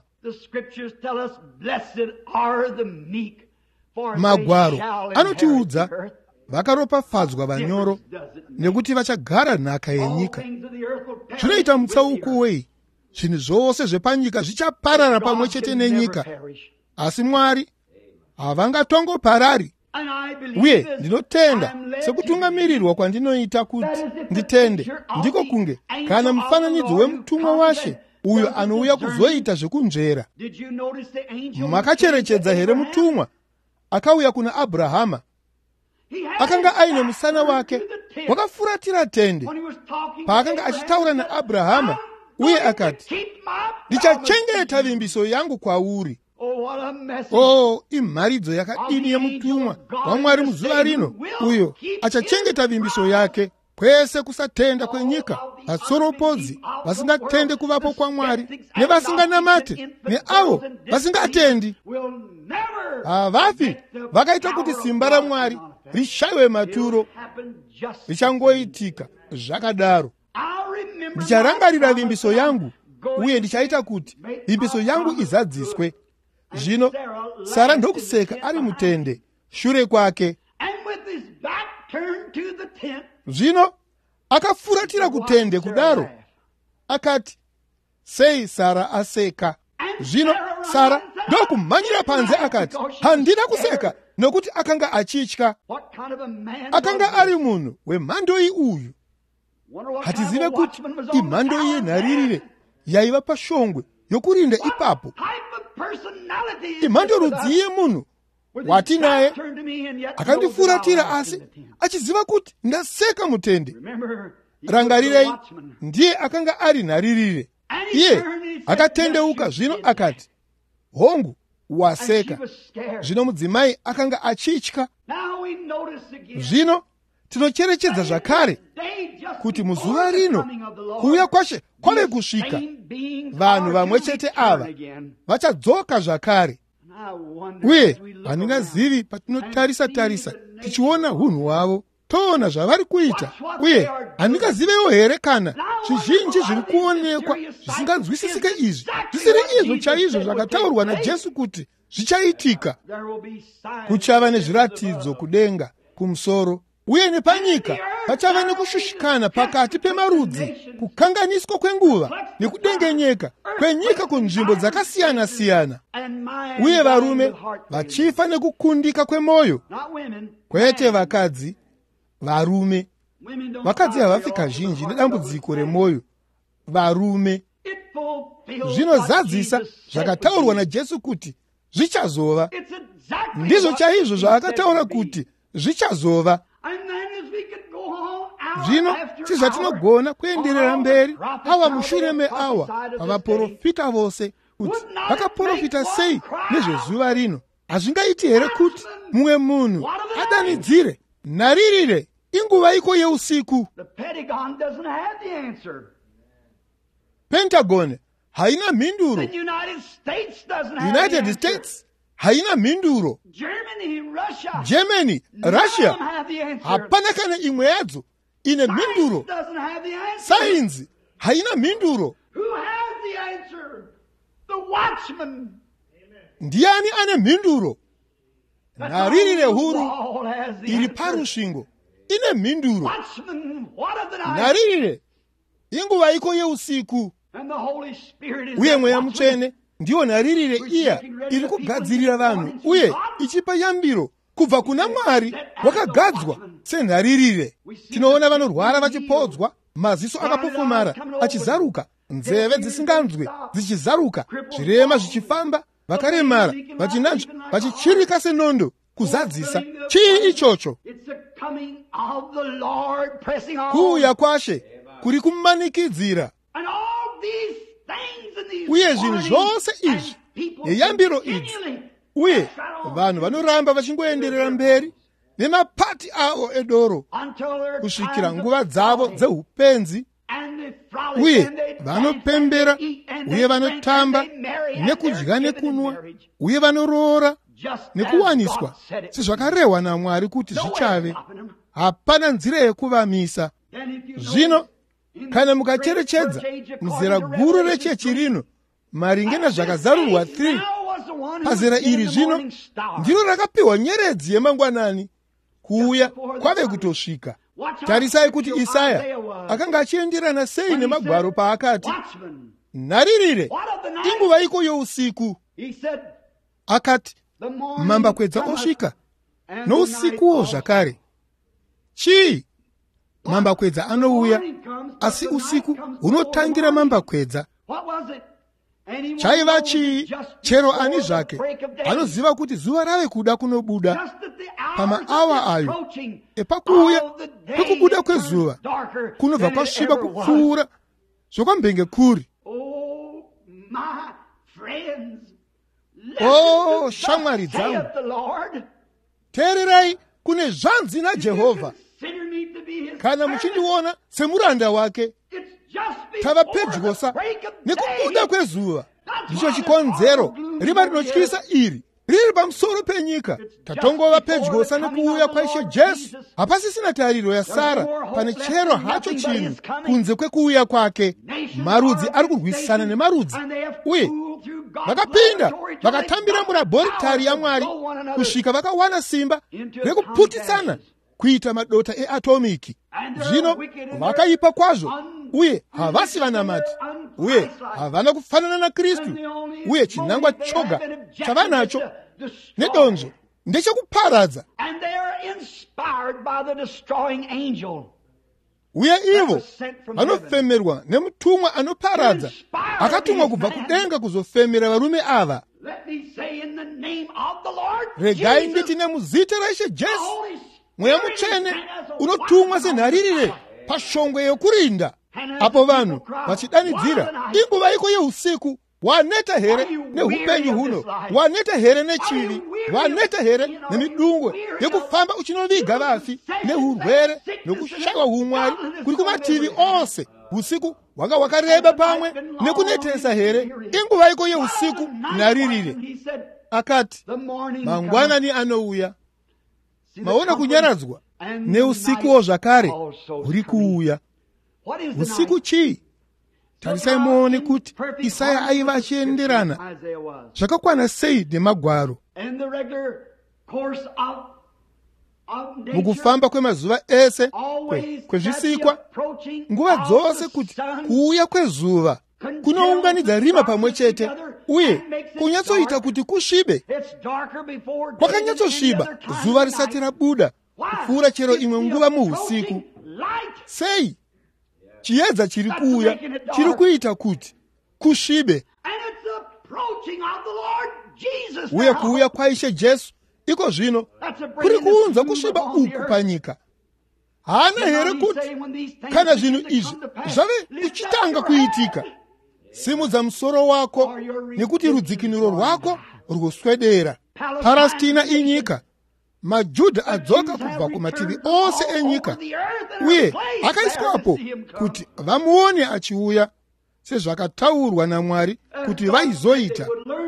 Magwaro anotiudza vakaropafadzwa vanyoro, nekuti vachagara nhaka yenyika. Zvinoita mutsauko wei? Zvinhu zvose zvepanyika zvichaparara pamwe chete nenyika, asi Mwari havangatongoparari. Uye ndinotenda, sekutungamirirwa kwandinoita kuti nditende ndiko kunge kana mufananidzo wemutumwa waShe uyo anouya kuzoita zvekunzvera. Makacherechedza here mutumwa akauya kuna Abrahama? Akanga aine musana wake wakafuratira tende paakanga achitaura naAbrahama, uye akati, ndichachengeta vimbiso yangu kwauri. Imharidzo yakadini yemutumwa waMwari muzuva rino, uyo achachengeta vimbiso yake kwese kusatenda kwenyika, vatsoropodzi vasingatende kuvapo kwaMwari, nevasinganamate, neavo vasingatendi. Havafi vakaita kuti simba raMwari rishayiwe maturo. Richangoitika zvakadaro. Ndicharangarira vimbiso yangu, uye ndichaita kuti vimbiso yangu izadziswe. Zvino Sara ndokuseka ari mutende shure kwake. Zvino akafuratira kutende kudaro, akati, sei Sara aseka? Zvino Sara ndokumhanyira panze akati, handina kuseka, nokuti akanga achitya. Akanga ari munhu wemhando iyi uyu. Hatizive kuti imhando iyi nharirire yaiva pashongwe yokurinda ipapo. Imhando rudziye munhu wati naye akandifuratira asi achiziva kuti ndaseka mutende. Rangarirei, ndiye akanga ari nharirire. Iye akatendeuka zvino akati, hongu, waseka. Zvino mudzimai akanga achitya. Zvino tinocherechedza zvakare kuti muzuva rino kuuya kwaShe kwave kusvika. Vanhu vamwe chete ava vachadzoka zvakare. Uye handingazivi, patinotarisa tichiona unhu hwavo, toona zvavari kuita. Uye handingazivewo here kana zvizhinji zviri kuonekwa zvisinganzwisisike izvi zvisiri izvo chaizvo zvakataurwa naJesu kuti zvichaitika. Kuchava nezviratidzo kudenga kumusoro, uye nepanyika pachava nekushushikana pakati pemarudzi, kukanganiswa kwenguva nekudengenyeka kwenyika kunzvimbo dzakasiyana-siyana. Uye varume vachifa nekukundika kwemwoyo, kwete vakadzi, varume. Vakadzi havafi kazhinji nedambudziko remwoyo, varume. Zvinozadzisa zvakataurwa naJesu kuti zvichazova. Ndizvo chaizvo zvaakataura kuti zvichazova. Zvino sizvatinogona kuenderera mberi awa mushure meawa pavaprofita vose kuti vakaprofita sei nezvezuva rino. Hazvingaiti here kuti mumwe munhu adanidzire, nharirire, inguva iko yeusiku? Pentagon haina mhinduro. United States haina mhinduro. Germany, Russia hapana kana imwe yadzo ine mhinduro. Sainzi haina mhinduro. Ndiani ane mhinduro? Nharirire huru iri parusvingo ine mhinduro. Nharirire, inguva iko yeusiku. Uye Mweya Mutsvene ndiyo nharirire iya iri kugadzirira vanhu uye ichipa yambiro kubva kuna Mwari wakagadzwa senharirire. Tinoona vanorwara vachipodzwa, maziso akapofomara achizaruka, nzeve dzisinganzwe dzichizaruka, zvirema zvichifamba, vakaremara vachinanzva vachichirika senondo kuzadzisa. Chii ichocho? Kuuya kwaShe kuri kumanikidzira. Uye zvinhu zvose izvi neyambiro idzi, uye vanhu vanoramba vachingoenderera mberi nemapati avo edoro kusvikira nguva dzavo dzeupenzi, uye vanopembera, uye vanotamba nekudya nekunwa, uye vanoroora nekuwaniswa sezvakarehwa naMwari kuti zvichave. Hapana nzira yekuvamisa. Zvino kana mukacherechedza muzera guru rechechi rino maringe nezvakazarurwa 3, pazera iri zvino ndiro rakapiwa nyeredzi yemangwanani, kuuya kwave kutosvika. Tarisai kuti Isaya akanga achienderana sei nemagwaro paakati, nharirire inguva iko yousiku. Akati mambakwedza osvika, nousikuwo zvakare. Chii? Mambakwedza anouya, asi usiku hunotangira mambakwedza. Chaiva chii? Chero ani zvake anoziva kuti zuva rave kuda kunobuda. Pamaawa ayo epakuuya kwekubuda kwezuva kunobva kwasviba kupfuura zvokwambenge kuri. Oh, shamwari dzangu, teererai, kune zvanzi naJehovha: kana muchindiona semuranda wake, tava pedyosa nekubuda kwezuva. Ndicho chikonzero riva rinotyisa iri riri pamusoro penyika. Tatongova pedyosa nekuuya kwaIshe Jesu. Hapasisina tariro yasara, pane chero hacho chinhu kunze kwekuuya kwake. Marudzi ari kurwisana nemarudzi, uye vakapinda vakatambira murabhoritari yaMwari kusvika vakawana simba rekuputitsana kuita madota eatomiki. Zvino vakaipa kwazvo, uye havasi vanamati, uye havana kufanana naKristu, uye chinangwa choga chavanacho nedonzo ndechekuparadza. Uye ivo vanofemerwa nemutumwa anoparadza, akatumwa kubva kudenga kuzofemera varume ava. Regai nditi nemuzita raIshe Jesu, Mweya Mutsvene unotumwa senharirire pashongwe yokurinda. Apo vanhu vachidanidzira, inguva iko yeusiku, waneta here neupenyu huno, waneta here nechivi, waneta here nemidungwe yekufamba uchinoviga vafi, neurwere nokushaiwa umwari kuri kumativi ose. Usiku wanga wakareba pamwe nekunetesa here, inguva iko yeusiku nharirire. Akati mangwanani anouya. Maona kunyaradzwa neusikuwo zvakare huri kuuya. Usiku chii? Tarisai muone kuti Isaya aiva achienderana zvakakwana sei nemagwaro. Mukufamba kwemazuva ese kwezvisikwa, nguva dzose kuti kuuya kwezuva kunounganidza rima pamwe chete, uye kunyatsoita kuti kusvibe. Kwakanyatsosviba zuva risati rabuda, kupfuura chero imwe nguva muusiku. Sei? Chiedza chiri kuuya chiri kuita kuti kusvibe. Uye kuuya kwaIshe Jesu iko zvino kuri kuunza kusviba uku panyika. Hana here kuti kana zvinhu izvi zvave kuchitanga kuitika, simudza musoro wako, nekuti rudzikinuro rwako rwoswedera. Parastina inyika, maJudha adzoka kubva kumativi ose enyika, uye akaiswapo kuti vamuone achiuya, sezvakataurwa naMwari kuti vaizoita.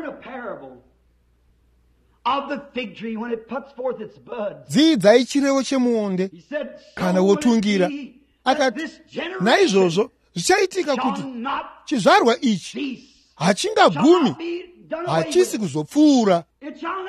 Dzidzai chirevo chemuonde kana wotungira. Akati naizvozvo zvichaitika kuti chizvarwa ichi hachingagumi, hachisi kuzopfuura,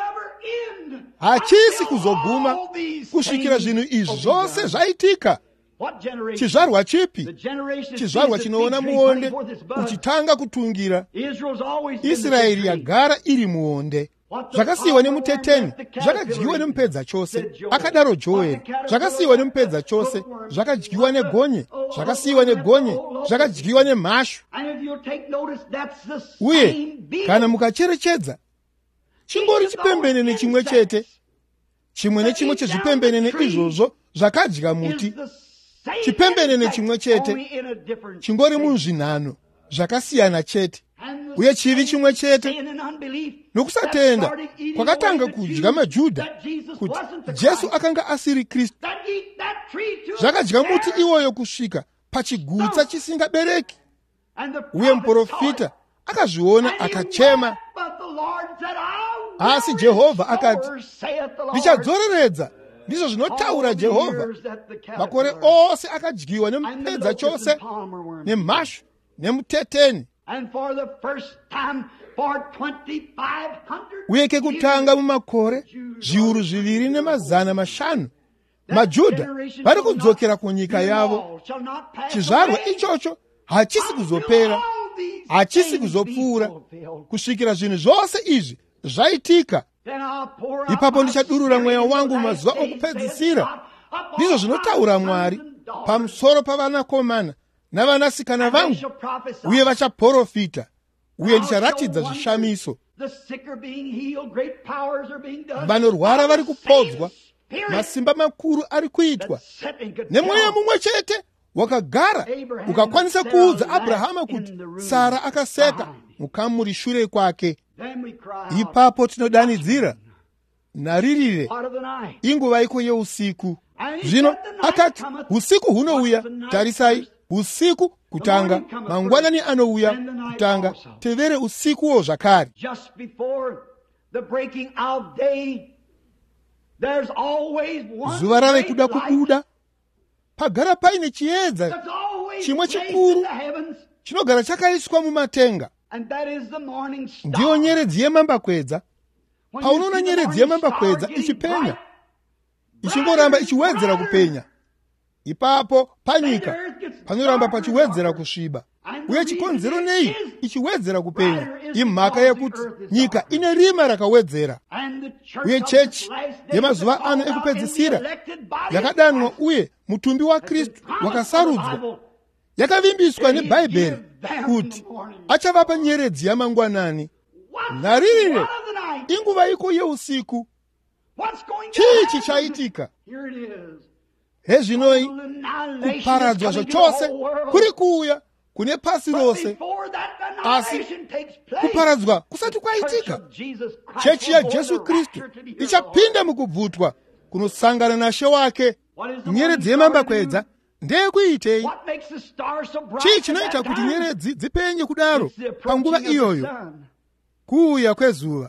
hachisi kuzoguma kusvikira zvinhu izvi zvose zvaitika. What generation? chizvarwa chipi? The generation Chizvarwa chinoona muonde uchitanga kutungira. Israel's always been the Israeri tree. yagara iri muonde. Zvakasiyiwa nemuteteni zvakadyiwa nemupedza chose, akadaro Joeri. Zvakasiyiwa nemupedza chose zvakadyiwa negonye, zvakasiyiwa negonye zvakadyiwa nemhashu. And if you'll take notice, that's the Uye same being. kana mukacherechedza, chingori chipembenene chimwe chete, chimwe nechimwe chezvipembenene izvozvo zvakadya muti. Is the same Chipembenene insect, chimwe chete, only in a different chingori state. muzvinhano zvakasiyana chete. And the Uye chivi chimwe chete, sin and unbelief nokusatenda that started eating kwakatanga away the kudya Jews, maJudha that Jesus kuti wasn't the Jesu Christ, akanga asiri Kristu. that eat that tree to Zvakadya the muti death. iwoyo kusvika pachigutsa chisingabereki. And the Uye prophet saw it. muprofita akazviona And he akachema. wept, but the Lord said, "I Asi will Jehovha restore, akati, saith the Lord." ndichadzoreredza, ndizvo zvinotaura All the Jehovha. years that the Makore caterpillar ose akadyiwa and the nemupedza locust chose, and palmer worm. nemhashu, nemuteteni. And for the first time for 2,500 Uye kekutanga mumakore zviuru zviviri nemazana mashanu, maJudha vari kudzokera kunyika yavo. Chizvarwa ichocho hachisi kuzopera, hachisi kuzopfuura, kusvikira zvinhu zvose izvi zvaitika. Ipapo ndichadurura mweya wangu mumazuva okupedzisira, ndizvo zvinotaura Mwari, pamusoro pavanakomana navanasikana vangu, uye vachaprofita, uye ndicharatidza zvishamiso. Vanorwara vari kupodzwa, masimba makuru ari kuitwa, nemweya mumwe chete wakagara ukakwanisa kuudza Abrahama kuti Sara akaseka mukamuri shure kwake. Ipapo tinodanidzira, naririre, inguva iko yeusiku. Zvino akati, usiku hunouya, tarisai, usiku kutanga, mangwanani anouya kutanga, tevere usikuwo zvakare. Just before the breaking of day, there's always one Zuva rave great kuda light kubuda, pagara paine chiedza that's always chimwe placed chikuru in the heavens, chinogara chakaiswa mumatenga. and that is the morning star. Ndiyo nyeredzi yemambakwedza. When you Paunoona see the nyeredzi morning yemambakwedza star getting ichipenya, bright, ichingoramba ichiwedzera kupenya. Ipapo panyika the earth gets panoramba darker and pachiwedzera darker. kusviba. And the Uye reason chikonzero it nei is ichiwedzera kupenya, brighter is imhaka because yekuti the earth is nyika darker. ine rima rakawedzera. And the church Uye of chechi this last day yemazuva is ano called out ekupedzisira in the elected body of yakadanwa, Christ. uye mutumbi waKristu wakasarudzwa yakavimbiswa nebhaibheri kuti achavapa nyeredzi yamangwanani. Naririre, inguva iko yeusiku. Chii chichaitika? Hezvinoi, kuparadzwa zvachose kuri kuuya kune pasi rose. Asi kuparadzwa kusati kwaitika, chechi yaJesu Kristu ichapinda mukubvutwa kunosangana naShe wake. Nyeredzi yemambakwedza ndeyekuitei? Chii chinoita kuti nyeredzi dzipenye kudaro panguva iyoyo? Kuuya kwezuva.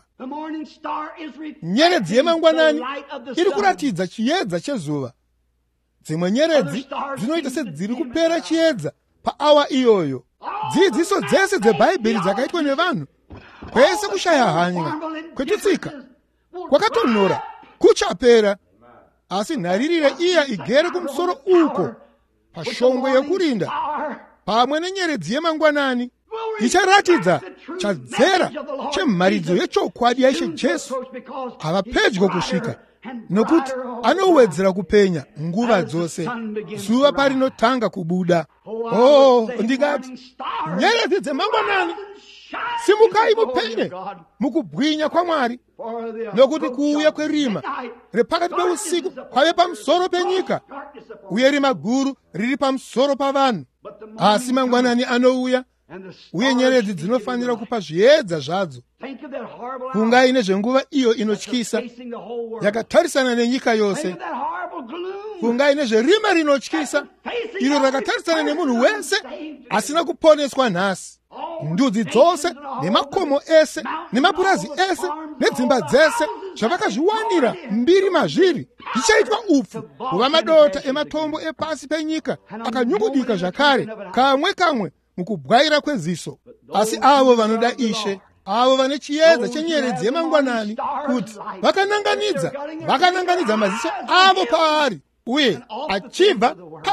Nyeredzi yemangwanani iri kuratidza chiedza chezuva. Dzimwe nyeredzi dzinoita sedziri kupera chiedza paawa iyoyo. Dzidziso dzese dzebhaibheri dzakaitwa nevanhu, kwese kushaya hanya, kwetutsika, kwakatonhora, kuchapera. Asi nharirire iya igere kumusoro uko, pashongwe yokurinda, pamwe nenyeredzi yemangwanani, icharatidza chadzera chemharidzo yechokwadi yaIshe Jesu ava pedyo kusvika, nokuti anowedzera kupenya nguva dzose, zuva parinotanga kubuda. Oh, ndingati, nyeredzi dzemangwanani, simukai mupenye mukubwinya kwaMwari, nokuti kuuya kwerima repakati peusiku kwave pamusoro penyika, uye rima guru riri pamusoro pavanhu. Asi mangwanani anouya, uye nyeredzi dzinofanira kupa zviedza zvadzo. Fungai nezvenguva iyo inotyisa yakatarisana nenyika yose. Fungai nezverima rinotyisa iro rakatarisana nemunhu wese asina kuponeswa nhasi. Ndudzi dzose nemakomo ese nemapurazi ese nedzimba dzese zvavakazviwanira mbiri mazviri zvichaitwa upfu kuva madota ematombo epasi penyika akanyungudika zvakare, kamwe kamwe mukubwaira kweziso. Asi avo vanoda Ishe, avo vane chiedza chenyeredzi yemangwanani, kuti vakananganidza maziso avo paari, uye achibva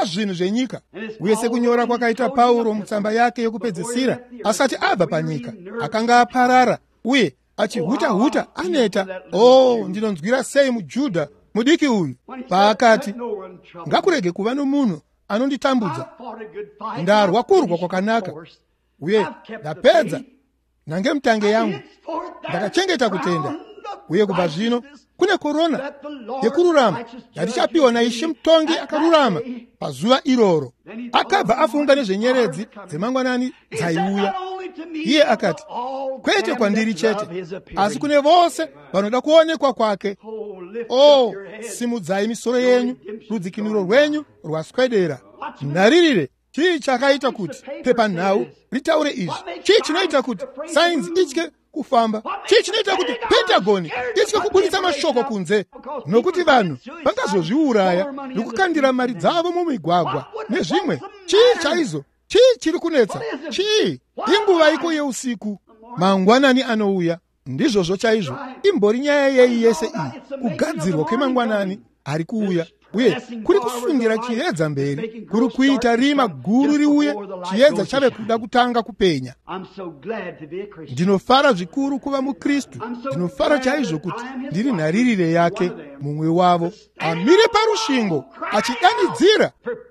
zvinhu zvenyika. Uye sekunyora kwakaita Pauro mutsamba yake yokupedzisira, asati abva panyika akanga aparara uye achihuta aneta, ndinonzwira sei muJudha mudiki uyu, paakati ngakurege kuva nomunhu anonditambudza. Ndarwa kurwa kwakanaka uye ndapedza nange mutange yangu, ndakachengeta kutenda. Uye kubva zvino kune korona yekururama yatichapiwa naIshe mutongi akarurama pazuva iroro. Akabva afunga nezvenyeredzi dzemangwanani dzaiuya. Iye akati, kwete kwandiri chete, asi kune vose vanoda kuonekwa kwake. Simudzai misoro yenyu, rudzikinuro rwenyu rwaswedera. Naririre, chii chakaita kuti pepanhau ritaure izvi? Chii chinoita kuti sainzi itye kufamba? Chii chinoita kuti Pentagoni itye kubudisa mashoko kunze? Nokuti vanhu vangazozviuraya nekukandira mari dzavo mumigwagwa nezvimwe. Chii chaizvo? Chii chiri kunetsa? Chii? Inguva iko yeusiku, mangwanani anouya. Ndizvozvo chaizvo. Imbori nyaya yeyi yese iyi, kugadzirwa kwemangwanani ari kuuya. Uye kuri kusungira chiedza mberi, kuri kuita rima guru riuye, chiedza chave kuda kutanga kupenya. Ndinofara zvikuru kuva muKristu. Ndinofara chaizvo kuti ndiri nharirire yake, mumwe wavo amire parusvingo achidanidzira,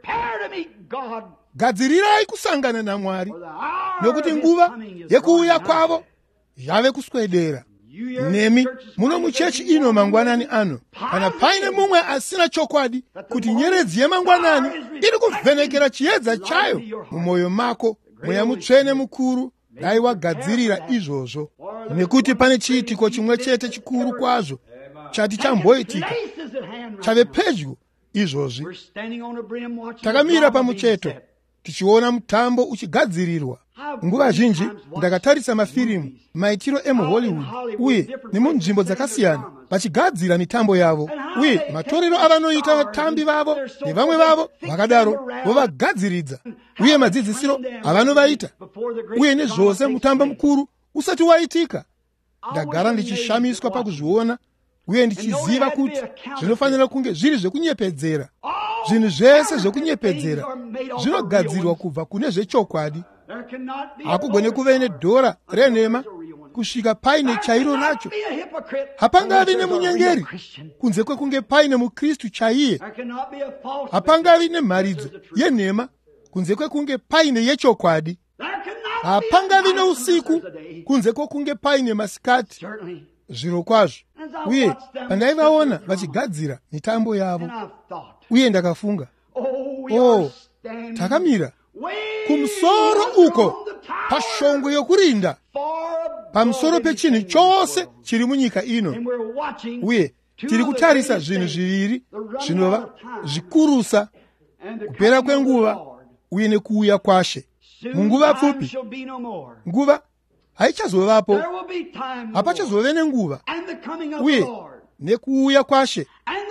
gadzirirai kusangana naMwari, nokuti nguva yekuuya kwavo yave kuswedera. Nemi muno muchechi ino mangwanani ano, kana paine mumwe asina chokwadi kuti nyeredzi yemangwanani iri kuvhenekera chiedza chayo mumwoyo mako, mweya mutsvene mukuru dai wagadzirira izvozvo. Nekuti pane chiitiko chimwe chete chikuru kwazvo chati chamboitika, chave pedyo izvozvi. Takamira pamucheto tichiona mutambo uchigadzirirwa. Nguva zhinji ndakatarisa mafirimu, maitiro emuHollywood uye nemunzvimbo dzakasiyana vachigadzira mitambo yavo, uye matorero avanoita vatambi vavo nevamwe vavo vakadaro vovagadziridza, uye madzidzisiro avanovaita, uye nezvose mutambo mukuru usati waitika. Ndagara ndichishamiswa pakuzviona uye ndichiziva kuti zvinofanira kunge zviri zvekunyepedzera. Zvinhu zvese zvekunyepedzera zvinogadzirwa kubva kune zvechokwadi. Hakugone kuve nedhora renhema kusvika paine chairo nacho. Hapangavi nemunyengeri kunze kwekunge paine muKristu chaiye. Hapangavi nemharidzo yenhema kunze kwekunge paine yechokwadi. Hapangavi neusiku kunze kwekunge paine masikati. Zviro kwazvo. Uye pandaivaona vachigadzira mitambo yavo, uye ndakafunga, takamira kumusoro uko pashongwe yokurinda, pamusoro pechinhu chose chiri munyika ino, uye tiri kutarisa zvinhu zviviri zvinova zvikurusa: kupera kwenguva uye nekuuya kwaShe. Munguva pfupi nguva haichazovapo, hapachazove nenguva, uye nekuuya kwaShe.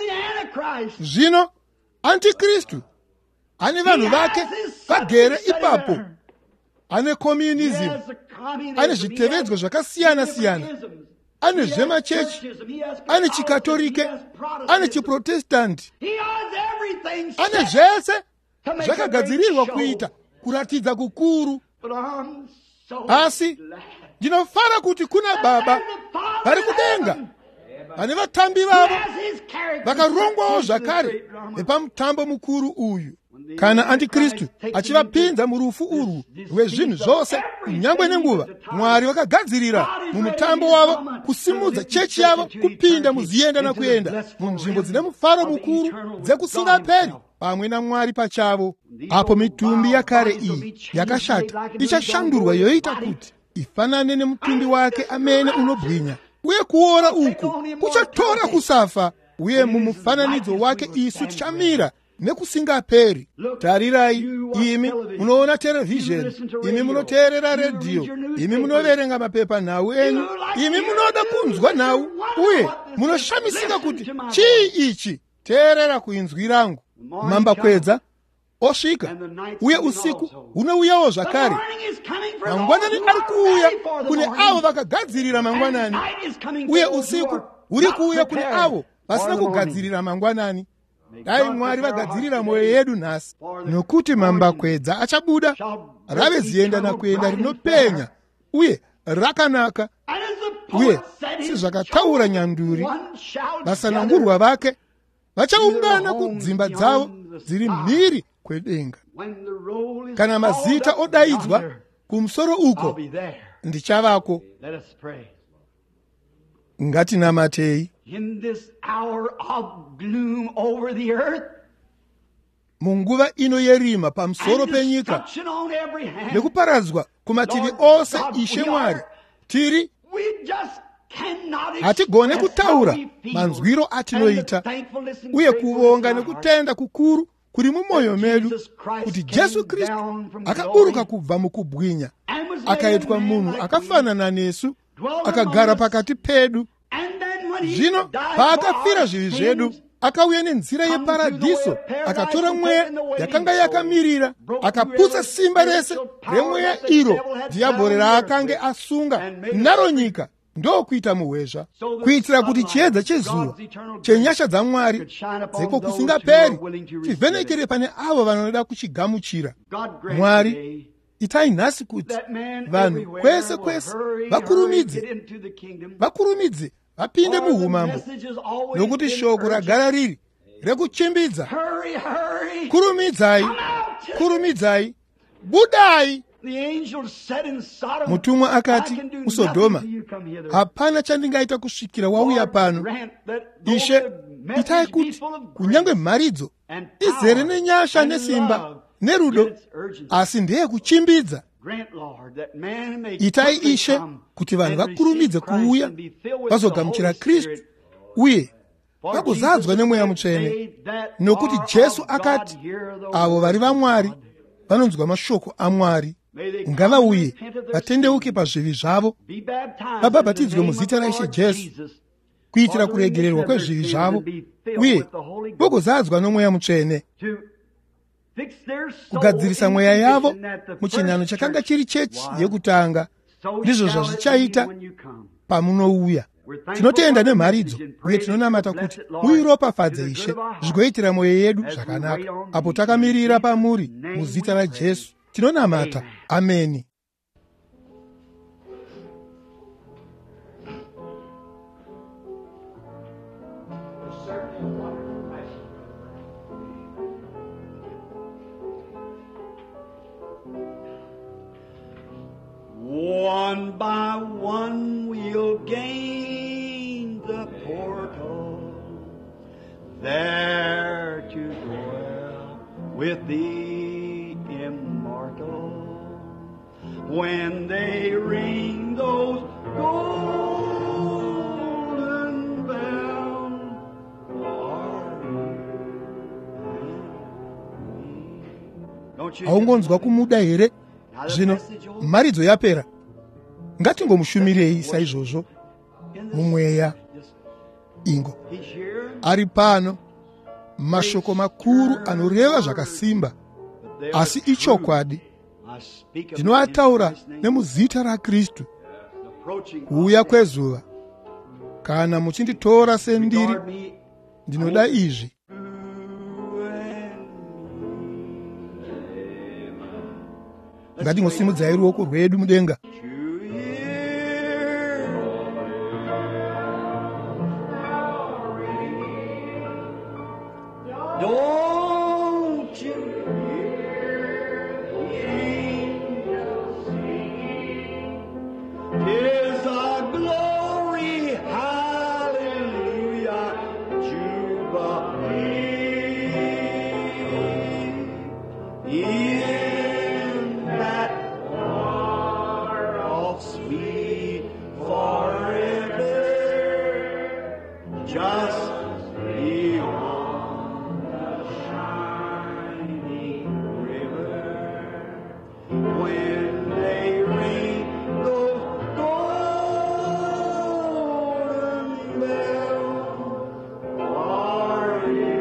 Zvino Antikristu ane vanhu vake vagere ipapo, ane communism, ane zvitevedzwa zvakasiyana siyana, ane zvemachechi, ane chikatolike, ane chiprotestanti, ane zvese zvakagadzirirwa kuita kuratidza kukuru. Asi ndinofara kuti kuna Baba vari kudenga vane vatambi vavo vakarongwawo zvakare nepamutambo mukuru uyu. Kana Antikristu achivapinza murufu urwu rwezvinhu zvose, kunyangwe nenguva, Mwari vakagadzirira mumutambo wavo kusimudza chechi yavo kupinda muzienda nakuenda munzvimbo dzine mufaro mukuru dzekusingaperi pamwe naMwari pachavo. Apo mitumbi yakare iyi yakashata ichashandurwa yoita kuti ifanane nemutumbi wake amene unobwinya, uye kuora uku kuchatora kusafa, uye mumufananidzo wake isu tichamira nekusingaperi. Tarirai, imi munoona televhizheni, imi munoteerera redhiyo, imi munoverenga mapepa nhau enyu, imi munoda kunzwa nhau, uye munoshamisika kuti chii ichi. Teerera kuinzwi rangu. Mambakwedza osvika, uye usiku hunouyawo zvakare. Mangwanani ari kuuya kune avo vakagadzirira mangwanani, uye usiku huri kuuya kune avo vasina kugadzirira mangwanani. dai Mwari vagadzirira moyo yedu nhasi, nokuti mambakwedza achabuda rave zienda nakuenda rinopenya uye rakanaka. Uye sezvakataura nyanduri, vasanangurwa vake vachaungana kudzimba dzavo dziri mhiri kwedenga. Kana mazita odaidzwa kumusoro uko, ndichavako. Ngatinamatei. Munguva ino yerima pamusoro penyika nekuparadzwa kumativi ose, Ishe Mwari, tiri hatigone kutaura manzwiro atinoita uye kuvonga nekutenda kukuru kuri mumwoyo medu kuti Jesu Kristu akaburuka kubva mukubwinya akaitwa munhu akafanana nesu, akagara pakati pedu. Zvino paakafira zvivi zvedu, akauya nenzira yeparadhiso, akatora mweya yakanga yakamirira, akaputsa simba rese remweya iro dhiabhori raakanga asunga naro nyika, ndokuita muhwezva, kuitira kuti chiedza chezuva chenyasha dzaMwari dzeko kusingaperi chivhenekere pane avo vanoda kuchigamuchira. Mwari, itai nhasi kuti vanhu kwese kwese vakurumidze vapinde muumambo, nokuti shoko ragara riri rekuchimbidza. Kurumidzai, budai. Mutumwa akati muSodhoma, hapana chandingaita kusvikira wauya pano. Ishe, itai kuti kunyange mharidzo izere nenyasha nesimba nerudo, asi ndeye kuchimbidza. Itai Ishe kuti vanhu vakurumidze kuuya vazogamuchira Kristu uye vagozadzwa nemweya mutsvene, nokuti Jesu akati avo vari vaMwari vanonzwa mashoko aMwari. Ngavauye vatendeuke pazvivi zvavo, vabhabhatidzwe muzita raIshe Jesu kuitira kuregererwa kwezvivi zvavo uye vagozadzwa nomweya mutsvene, kugadzirisa mweya yavo muchinhano chakanga chiri chechi yekutanga. Ndizvo zvazvichaita pamunouya. Tinotenda nemharidzo uye tinonamata kuti muiropafadze Ishe zvigoitira mwoyo yedu zvakanaka apo takamirira pamuri. Muzita raJesu tinonamata. Ameni. One by one we'll gain the portal, there to dwell with the immortal. When they ring those golden bells, aungonzwa kumuda here? Zvino mharidzo yapera, ngatingomushumirei saizvozvo mumweya. Ingo ari pano, mashoko makuru anoreva zvakasimba, asi ichokwadi. Ndinoataura nemuzita raKristu. Kuuya kwezuva, kana muchinditora sendiri, ndinoda izvi. Ngatingosimudzai ruoko rwedu mudenga. Don't you hear the angels sing? 'Tis a glory, hallelujah, jubilee. In that far off sweet forever, just beyond the shining river, when they ring those golden bells, are you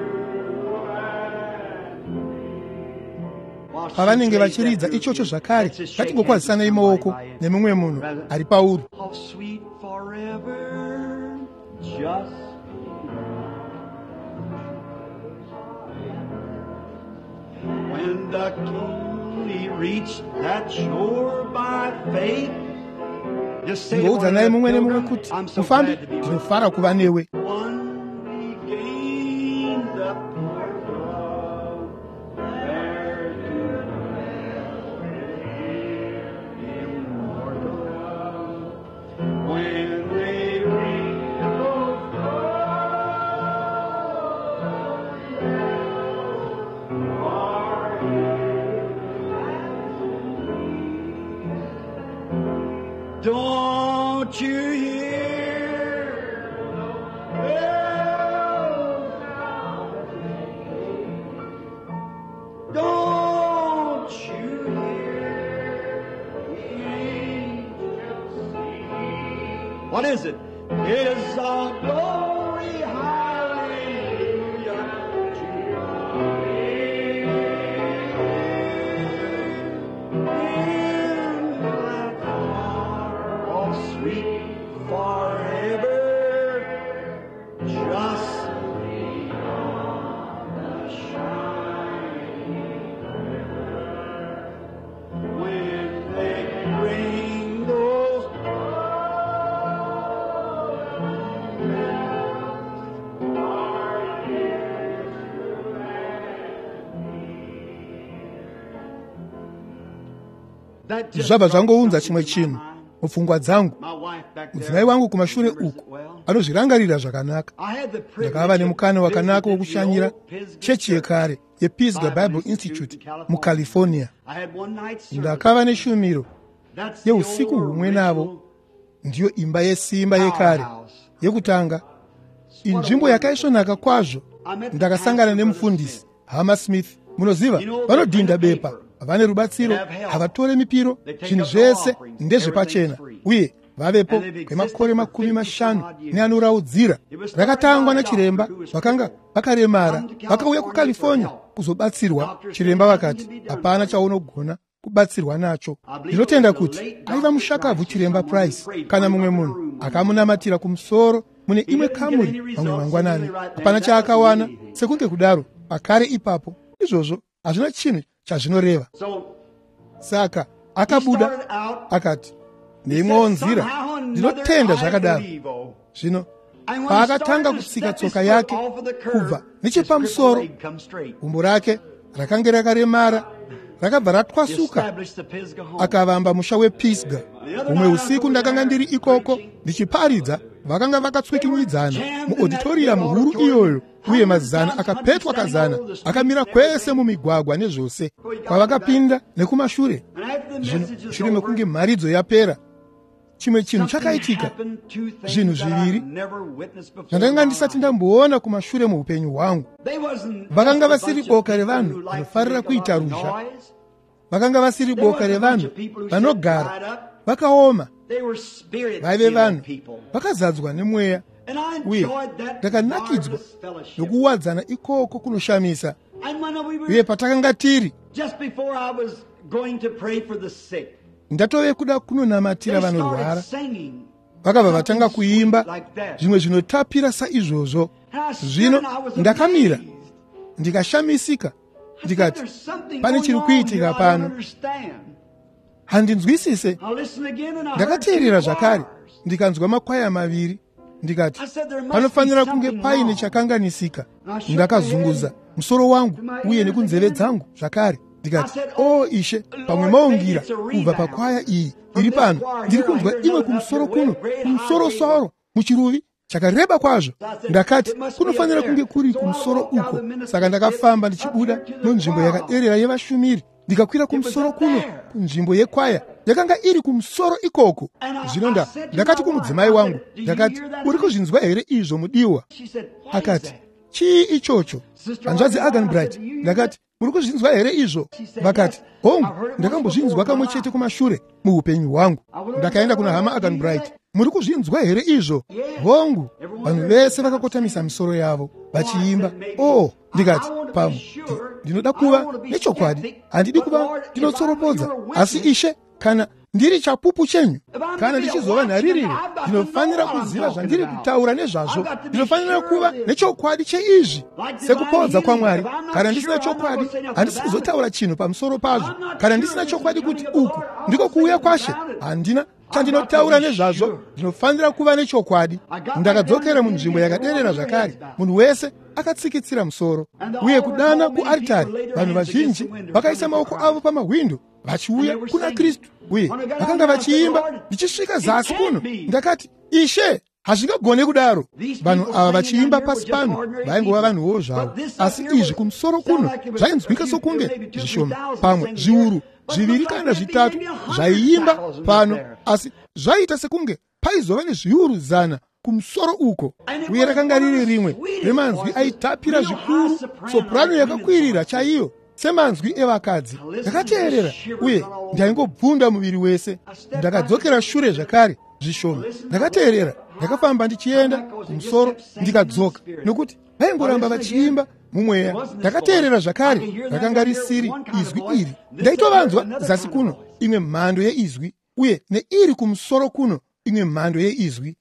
Pavanenge vachiridza ichocho zvakare, ngatingokwazisana maoko nemumwe munhu ari pauri. of sweet forever, just the King, he reached that shore by faith. Just say to ngoudza one naye of the mumwe nemumwe pilgrims, kuti I'm so mufambi glad to be with ndinofara kuva newe. you. One regained the port of there to immortal. When they reach those don't you hear? Don't you hear? The angels sing. What is it? Is a glory, hallelujah, to our in that far off sweet forever, just beyond the shining river, when they bring those zvabva zvangounza chimwe chinhu mupfungwa dzangu. mudzimai wangu kumashure uku anozvirangarira zvakanaka. ndakava nemukana wakanaka wokushanyira chechi yekare yePisgah Bible Institute muCalifornia. ndakava neshumiro yeusiku humwe navo. ndiyo imba yesimba yekare yekutanga. inzvimbo yakaisvonaka kwazvo. ndakasangana nemufundisi Hama Smith. munoziva vanodhinda bepa, vane rubatsiro, havatore mipiro, zvinhu zvese ndezvepachena, uye vavepo kwemakore 50 neanoraudzira. rakatangwa nachiremba vakanga vakaremara, vakauya kuCalifornia kuzobatsirwa. chiremba vakati hapana chaunogona kubatsirwa nacho. ndinotenda kuti aiva mushakabvu chiremba Price kana mumwe munhu akamunamatira kumusoro mune imwe kamuri mamwe mangwanani. hapana chaakawana sekunge kudaro pakare ipapo. izvozvo hazvina chinhu chazvinoreva. saka akabuda akati, neimwewo nzira ndinotenda zvakadaro. zvino paakatanga kutsika tsoka yake kubva nechepamusoro, gumbo rake rakanga rakaremara rakabva ratwasuka, akavamba musha wePisgah. umwe usiku ndakanga ndiri ikoko ndichiparidza, vakanga vakatswikinyidzana muauditorium huru iyoyo, uye mazana akapetwa kazana akamira kwese mumigwagwa nezvose kwavakapinda nekumashure. zvino shure mekunge mharidzo yapera, chimwe chinhu chakaitika. zvinhu zviviri zvandanga ndisati ndamboona kumashure muupenyu hwangu. vakanga vasiri boka revanhu vanofarira kuita ruzha. vakanga vasiri boka revanhu vanogara vakaoma. vaive vanhu vakazadzwa nemweya, uye ndakanakidzwa nokuwadzana ikoko kunoshamisa. uye patakanga tiri, ndatove kuda kunonamatira vanorwara, vakabva vatanga kuimba zvimwe zvinotapira saizvozvo. zvino ndakamira ndikashamisika, ndikati pane chiri kuitika pano, handinzwisise. ndakateerera zvakare, ndikanzwa makwaya maviri, ndikati panofanira kunge paine chakanganisika. ndakazunguza musoro wangu uye nekunzeve dzangu zvakare, ndikati o Ishe, pamwe maungira kubva pakwaya iyi iri pano, ndiri kunzwa imwe kumusoro kuno, kumusorosoro muchiruvi chakareba kwazvo. ndakati kunofanira kunge kuri kumusoro uko. saka ndakafamba ndichibuda nenzvimbo yakaderera yevashumiri, ndikakwira kumusoro kuno kunzvimbo yekwaya yakanga iri kumusoro ikoko. zvino ndakati kumudzimai wangu, ndakati uri kuzvinzwa here izvo mudiwa? akati chii ichocho? hanzvadzi Agan Bright. ndakati muri kuzvinzwa here izvo? vakati hongu, ndakambozvinzwa kamwe chete kumashure muupenyu hwangu. ndakaenda kuna hama Agan Bright. muri kuzvinzwa here izvo? hongu. vanhu vese vakakotamisa misoro yavo vachiimba. ndikati pamwe ndinoda kuva nechokwadi, handidi kuva ndinotsoropodza, asi Ishe, kana ndiri chapupu chenyu. Kana ndichizova nharirire, ndinofanira kuziva zvandiri kutaura nezvazvo. Ndinofanira kuva nechokwadi cheizvi. Sekupodza kwaMwari, kana ndisina chokwadi, handisi kuzotaura chinhu pamusoro pazvo. Kana ndisina chokwadi kuti uku ndiko kuuya kwaShe, handina chandinotaura nezvazvo. Ndinofanira kuva nechokwadi. Ndakadzokera munzvimbo yakaderera zvakare. Munhu wese akatsikitsira musoro, uye kudana kuaritari vanhu vazhinji vakaisa maoko avo pamahwindo vachiuya kuna Kristu, uye vakanga vachiimba. Ndichisvika zasi kuno ndakati, Ishe, hazvingagone kudaro. Vanhu ava vachiimba pasi pano vaingova vanhuwo zvavo, asi izvi kumusoro kuno zvainzwika sokunge zvishoma, pamwe zviuru zviviri kana zvitatu zvaiimba pano, asi zvaita sekunge paizova nezviuru zana kumusoro uko, uye rakanga riri rimwe remanzwi aitapira zvikuru, soprano yakakwirira chaiyo semanzwi evakadzi. Ndakateerera uye ndaingobvunda muviri wese. Ndakadzokera shure zvakare zvishoma. Ndakateerera, ndakafamba ndichienda kumusoro ndikadzoka, nokuti vaingoramba vachiimba mumweya. Ndakateerera zvakare, rakanga risiri izwi iri. Ndaitovanzwa zasi kuno imwe mhando yeizwi, uye neiri kumusoro kuno imwe mhando yeizwi.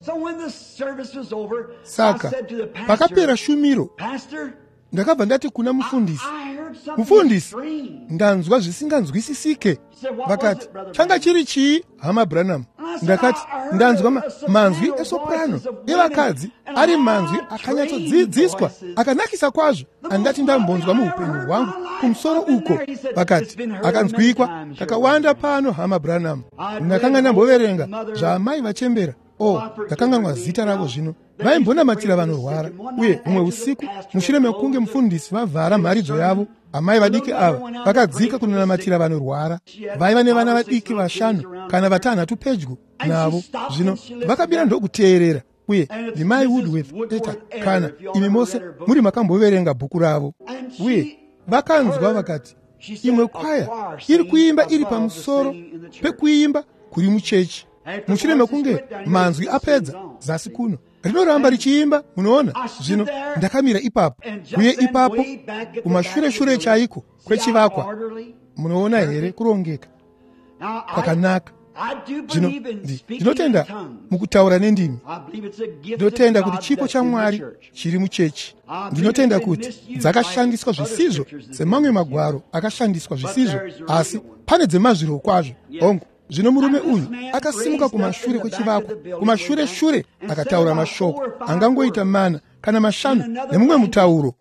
Saka pakapera shumiro, ndakabva ndati kuna mufundisi, Mufundisi, ndanzwa zvisinganzwisisike. Vakati, changa chiri chii, hama Branham? Ndakati, ndanzwa manzwi esoprano evakadzi ari manzwi akanyatsodzidziswa akanakisa kwazvo andati ndambonzwa muupenyu hwangu kumusoro uko. Vakati, akanzwikwa kakawanda pano, hama Branham. Ndakanga ndamboverenga zvaamai vachembera. Ndakanganwa zita ravo zvino. Vaimbonamatira vanorwara, uye umwe usiku mushure mekunge mufundisi vavhara mharidzo yavo, amai vadiki ava vakadzika kunonamatira vanorwara. Vaiva nevana vadiki 5 kana 6 pedyo navo. Zvino vakabira ndokuteerera, uye ndimai Woodworth eta kana imi mose muri makamboverenga bhuku ravo. Uye vakanzwa vakati, imwe kwaya iri kuimba iri pamusoro pekuimba kuri muchechi. Mushure mekunge manzwi apedza zasi kuno rinoramba richiimba, munoona. Zvino ndakamira ipapo, uye ipapo kumashure chaiko kwechivakwa, munoona here kurongeka kwakanaka. Zvino ndinotenda mukutaura nendimi. Ndinotenda kuti chipo chaMwari chiri muchechi. Ndinotenda kuti dzakashandiswa zvisizvo semamwe magwaro akashandiswa zvisizvo, asi pane dzemazviro kwazvo. Hongu, zvino murume uyu akasimuka kumashure kwechivakwa, kumashure akataura mashoko angangoita 4 kana 5 nemumwe mutauro.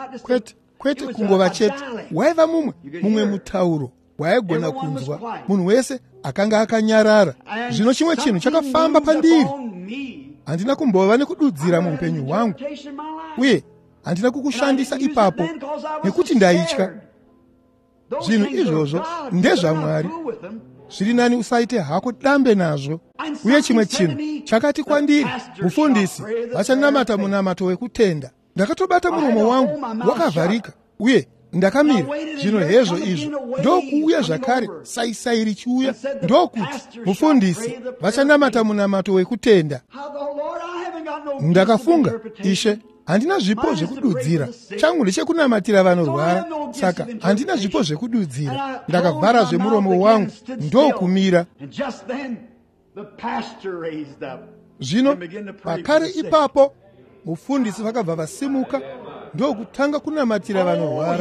Kwete kungova chete, waiva mumwe mutauro waigona kunzwa. Munhu wese akanga akanyarara. Zvino chimwe chinhu chakafamba pandiri. Handina kumbova nekududzira muupenyu hwangu, uye handina kukushandisa ipapo nekuti ndaitya. Zvinhu izvozvo ndezvaMwari. Zviri nani usaite hako dambe nazvo. Uye chimwe chinhu chakati kwandiri, mufundisi, vachanamata munamato wekutenda. Ndakatobata muromo wangu wakavharika, uye ndakamira. Zvino hezvo izvo ndokuuya zvakare saisai richiuya, ndokuti mufundisi, vachanamata munamato wekutenda. Ndakafunga, Ishe, handina zvipo zvekududzira. Changu ndechekunamatira vanorwara, saka handina zvipo zvekududzira. Ndakavhara zvemuromo wangu ndokumira. Zvino pakare ipapo mufundisi vakabva vasimuka ndokutanga kunamatira vanorwara.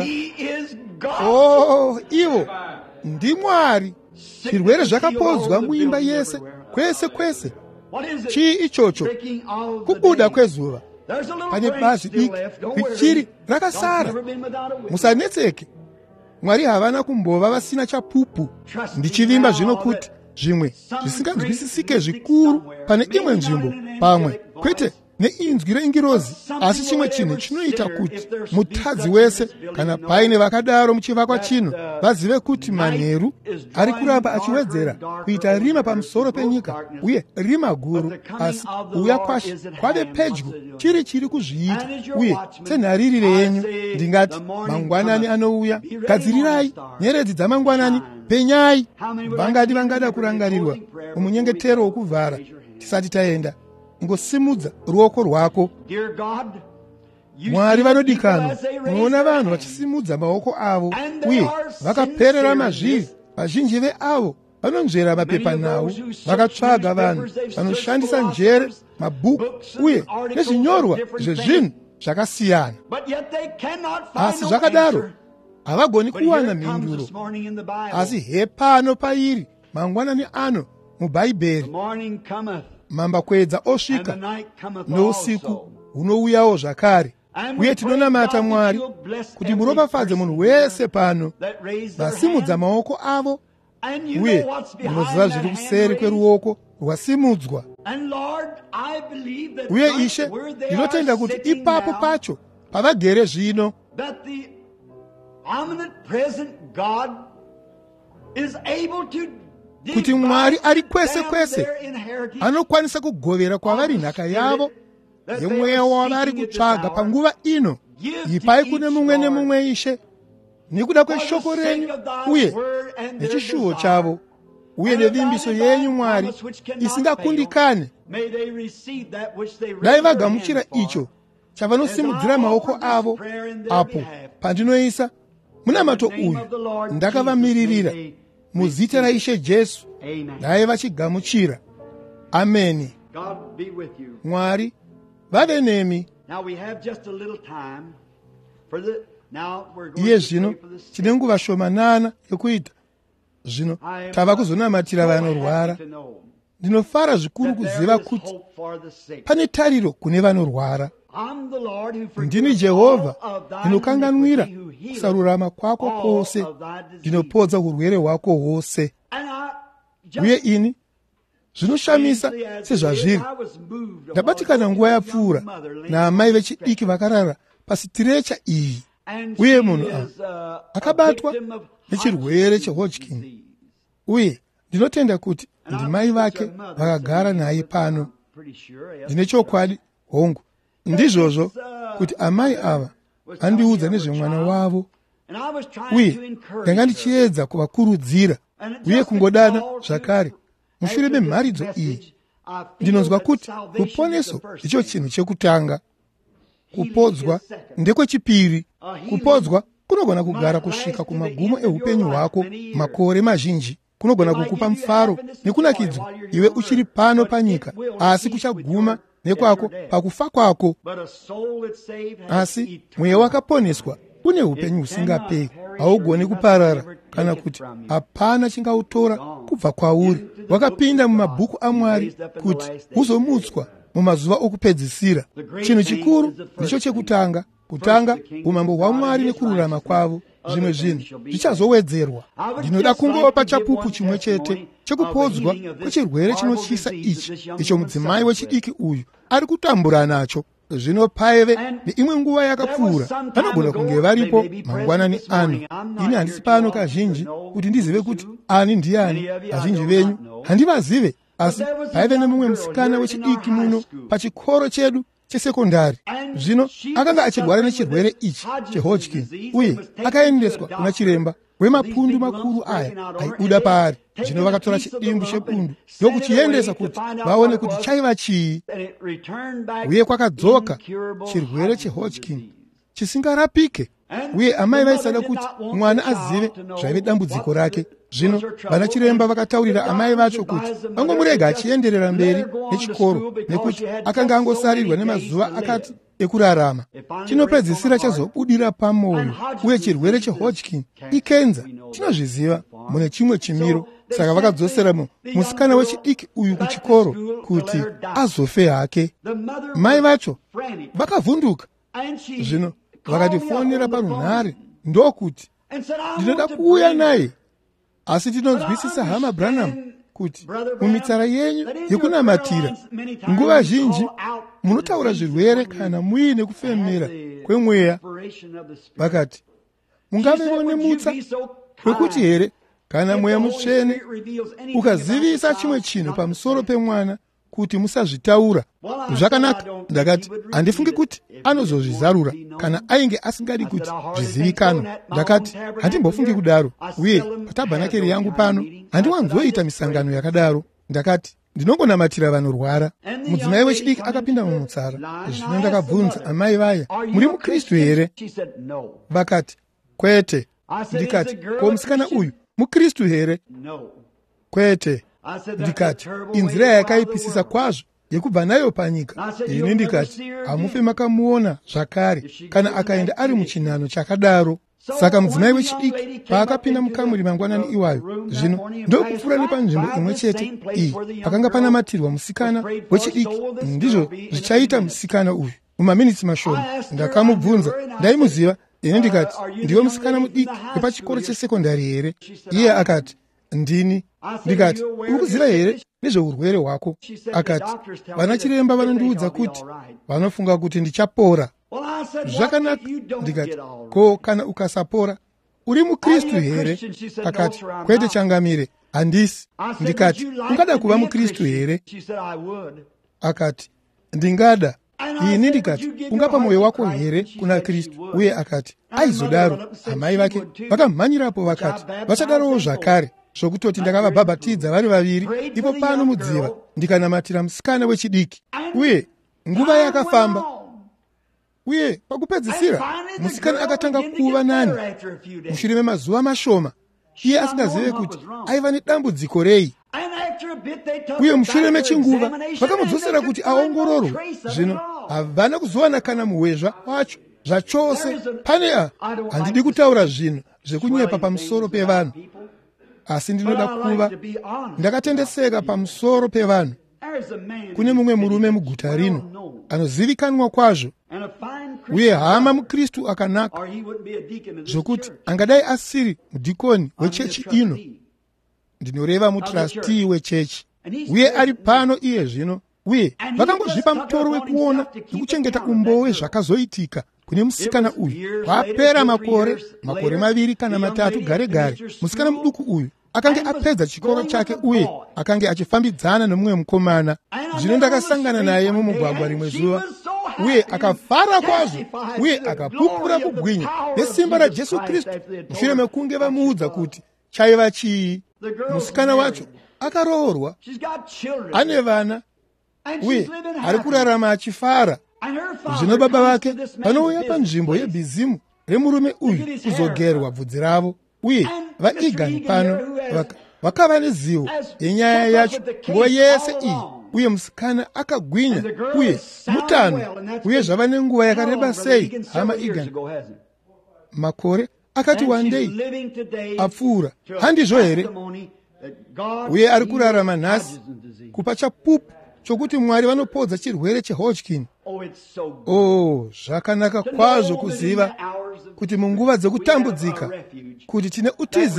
Ivo ndiMwari. Zvirwere zvakapodzwa muimba yese, kwese. Chii ichocho? Kubuda kwezuva. Pane bazi diki richiri rakasara. Musanetseke. Mwari havana kumbova vasina chapupu. Ndichivimba zvino kuti zvimwe zvisinganzwisisike zvikuru pane imwe nzvimbo pamwe, kwete neinzwi rengirozi, asi chimwe chinhu chinoita kuti mutadzi wese, kana paine vakadaro muchivakwa chino, vazive kuti manheru ari kuramba achiwedzera kuita rima pamusoro penyika, uye rima guru, asi uya kwaShe kwave pedyo, chiri kuzviita. Uye senharirire yenyu ndingati, mangwanani anouya, gadzirirai nyeredzi dzamangwanani, penyai. Vangadi vangada kurangarirwa mumunyengetero wokuvhara tisati taenda. Ngosimudza ruoko rwako. Mwari vanodikanwa, munoona vanhu vachisimudza maoko avo, uye vakaperera mazviri. Vazhinji veavo vanonzvera mapepanhau, vakatsvaga vanhu vanoshandisa njere, mabhuku uye nezvinyorwa zvezvinhu zvakasiyana. Asi zvakadaro havagoni kuwana mhinduro. Asi hepano pairi mangwanani ano mubhaibheri, mambakwedza osvika nousiku hunouyawo zvakare. Uye tinonamata Mwari kuti muropafadze munhu wese pano vasimudza maoko avo, uye munoziva zviri kuseri kweruoko rwasimudzwa. Uye Ishe, ndinotenda kuti ipapo pacho pavagere zvino, kuti Mwari ari kwese kwese anokwanisa kugovera kwavari nhaka yavo yemweya wavari kutsvaga panguva ino. Ipai kune mumwe nemumwe, Ishe, nekuda kweshoko renyu uye nechishuvo chavo, uye nevimbiso yenyu Mwari isingakundikane. Dai vagamuchira icho chavanosimudzira maoko avo apo pandinoisa munamato uyu ndakavamiririra muzita raIshe Jesu. Dai vachigamuchira. Ameni. Mwari vave nemi. Iye zvino tine nguva shomanana yokuita zvino. Tava kuzonamatira vanorwara. Ndinofara zvikuru kuziva kuti pane tariro kune vanorwara. Ndini Jehovha, ndinokanganwira kusarurama kwako kwose, ndinopodza urwere hwako hwose. Uye ini zvinoshamisa sezvazviri, ndabatikana nguva yapfuura naamai vechidiki vakarara pasitirecha iyi, uye munhu akabatwa nechirwere cheHodgkin. Uye ndinotenda kuti ndimai vake vakagara naye pano. Ndine chokwadi hongu ndizvozvo kuti amai ava andiudza nezvemwana wavo, uye ndanga ndichiedza kuvakurudzira uye kungodana zvakare. Mushure memharidzo iyi ndinonzwa kuti ruponeso ndicho chinhu chekutanga, kupodzwa ndekwechipiri. Kupodzwa kunogona kugara kusvika kumagumo eupenyu hwako makore mazhinji. Kunogona kukupa mufaro nekunakidzwa iwe uchiri pano panyika, asi kuchaguma nekwako pakufa kwako. Asi mweya wakaponeswa une upenyu husingaperi, haugoni kuparara, kana kuti hapana chingautora kubva kwauri. Wakapinda mumabhuku aMwari kuti uzomutswa mumazuva okupedzisira. Chinhu chikuru ndicho chekutanga, kutanga umambo hwaMwari nekururama kwavo. Zvimwe zvinhu zvichazowedzerwa. Ndinoda kungopa chapupu chimwe chete chekupodzwa kwechirwere chinotyisa ichi, icho mudzimai wechidiki uyu ari kutambura nacho. Zvino paive neimwe nguva yakapfuura vanogona kunge varipo mangwanani ano. Ini handisi pano kazhinji kuti ndizive kuti ani ndiani. Vazhinji venyu handivazive, asi paive nemumwe musikana wechidiki muno pachikoro chedu chesekondari. Zvino akanga achirwara nechirwere ichi cheHodgkin, uye akaendeswa kuna chiremba wemapundu makuru aya aibuda paari. Zvino vakatora chidimbu chepundu ndokuchiendesa kuti vaone kuti chaiva chii, uye kwakadzoka chirwere cheHodgkin chisingarapike. Uye amai vaisada kuti mwana azive zvaive dambudziko rake. Zvino vana chiremba vakataurira amai vacho kuti vangomurega achienderera mberi nechikoro, nekuti akanga angosarirwa nemazuva akati ekurarama. Chinopedzisira chazobudira pamoyo, uye chirwere cheHodgkin ikenza. Tinozviziva mune chimwe chimiro. Saka vakadzosera musikana wechidiki uyu kuchikoro kuti azofe hake. Mai vacho vakavhunduka. Zvino vakatifonera parunhare ndokuti ndinoda kuuya naye, asi tinonzwisisa hama Branham kuti mumitsara yenyu yekunamatira nguva zhinji munotaura zvirwere kana muine kufemera kwemweya. Vakati mungavewo nemutsa wekuti here kana mweya mutsvene ukazivisa chimwe chinhu pamusoro pemwana kuti musazvitaura. Zvakanaka, ndakati handifungi kuti anozozvizarura kana ainge asingadi kuti zvizivikanwe. Ndakati handimbofungi kudaro, uye patabhanakeri yangu pano handiwanzoita misangano yakadaro. Ndakati ndinongonamatira vanorwara. Mudzimai wechidiki akapinda mumutsara. Zvino ndakabvunza amai vaya, muri muKristu here? Vakati kwete. Ndikati ko musikana uyu muKristu here? kwete. Ndikati, inzira yakaipisisa kwazvo yekubva nayo panyika. Ini ndikati, hamufe makamuona zvakare kana akaenda ari muchinhano chakadaro. Saka mudzimai wechidiki paakapinda mukamuri mangwanani iwayo, zvino ndokupfuura nepanzvimbo imwe chete iyi pakanga panamatirwa musikana wechidiki, ndizvo zvichaita musikana uyu. Mumaminitsi mashoma ndakamubvunza, ndaimuziva. Ine ndikati, ndiwe musikana mudiki wepachikoro chesekondari here? Iye akati, ndini. Ndikati, uri kuziva here nezveurwere hwako? Akati, vana chiremba vanondiudza kuti vanofunga kuti ndichapora. Zvakanaka. Ndikati, ko kana ukasapora uri mukristu here? Akati, kwete changamire, handisi. Ndikati, ungada kuva mukristu here? Akati, ndingada. Ini ndikati, ungapa mwoyo wako here kuna Kristu? Uye akati, aizodaro. Amai vake vakamhanyirapo vakati, vachadarowo zvakare, zvokutoti ndakavabhabhatidza vari vaviri. Ipo pano mudziva ndikanamatira musikana wechidiki, uye nguva yakafamba. Uye pakupedzisira musikana akatanga kuva nani mushure memazuva mashoma, iye asingazive kuti aiva nedambudziko rei. Uye mushure mechinguva vakamudzosera kuti aongororwe. Zvino havana kuzowana kana muhwezva wacho zvachose. Pane handidi kutaura zvinhu zvekunyepa pamusoro pevanhu, asi ndinoda kuva ndakatendeseka pamusoro pevanhu. Kune mumwe murume muguta rino anozivikanwa kwazvo, uye hama mukristu akanaka zvokuti angadai asiri mudhikoni wechechi ino, ndinoreva mutrasti wechechi, uye ari pano iye zvino. Uye vakangozvipa mutoro wekuona nekuchengeta umboo zvakazoitika kune musikana uyu. Kwapera makore 2 kana 3 gare gare, musikana muduku uyu akanga apedza chikoro chake uye akanga achifambidzana nomumwe mukomana. Zvino ndakasangana naye mumugwagwa rimwe zuva, uye akafara kwazvo uye akapupura kubwinya nesimba raJesu Kristu mushure mekunge vamuudza kuti chaiva chii. Musikana wacho akaroorwa, ane vana, uye ari kurarama achifara. Zvino baba vake vanouya panzvimbo yebhizimu remurume uyu kuzogerwa bvudzi ravo, uye vaigani pano vakava nezivo yenyaya yacho nguva yese iyi. Uye musikana akagwinya uye mutano, uye zvava nenguva yakareba sei hama igani. Makore akati wandei apfuura, handizvo here? Uye ari kurarama nhasi kupa chapupu chokuti Mwari vanopodza chirwere cheHodgkin. Zvakanaka kwazvo kuziva kuti munguva dzekutambudzika kuti tine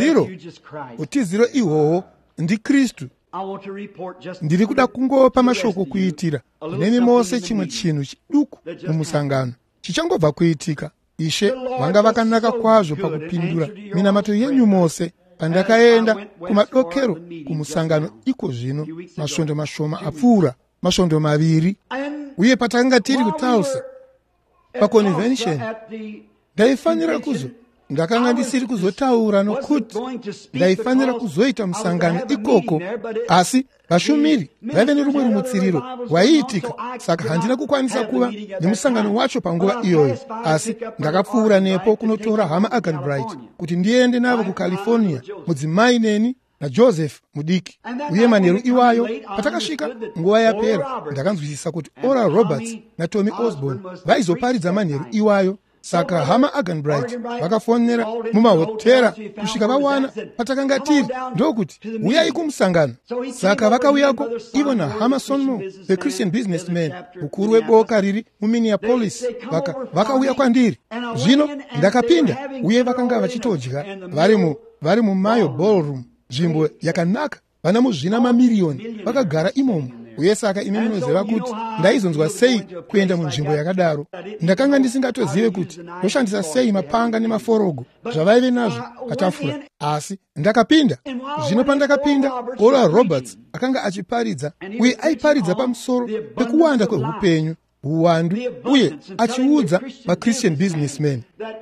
utiziro ihwohwo ndiKristu. Ndiri kuda kungopa mashoko kuitira nemi mose chimwe chinhu chiduku mumusangano chichangobva kuitika. Ishe vanga vakanaka kwazvo pakupindura minamato yenyu mose pandakaenda kumadokero kumusangano iko zvino masvondo mashoma apfuura, masvondo 2. Uye patakanga tiri kuTulsa paconvention, ndaifanira ndakanga ndisiri kuzotaura nokuti ndaifanira kuzoita musangano ikoko, asi vashumiri vaive nerumwe rumutsiriro waiitika, saka handina kukwanisa kuva nemusangano wacho panguva iyoyo. Asi ndakapfuura nepo kunotora hama Aganbright kuti ndiende navo kuCalifornia, mudzimai neni naJoseph mudiki. Uye manheru iwayo patakasvika nguva yapera, ndakanzwisisa kuti Oral Roberts naTommy Osborne vaizoparidza manheru iwayo. Saka hama Aganbright vakafonera mumahotera kusvika vawana patakanga tiri, ndokuti uyai kumusangano. Saka vakauyako ivo nahama Sonmo, the Christian businessman, mukuru weboka riri muMinneapolis, vakauya kwandiri. Zvino ndakapinda, uye vakanga vachitodya vari muMayo Ballroom, nzvimbo yakanaka, vana muzvina mamiriyoni vakagara imomo. Uye saka imi munoziva kuti ndaizonzwa sei kuenda munzvimbo yakadaro. Ndakanga ndisingatozive kuti ndoshandisa sei mapanga nemaforogo zvavaive nazvo patafura, asi ndakapinda. Zvino pandakapinda, Oral Roberts akanga achiparidza, uye aiparidza pamusoro pekuwanda kweupenyu, uwandu, uye achiudza vaChristian businessmen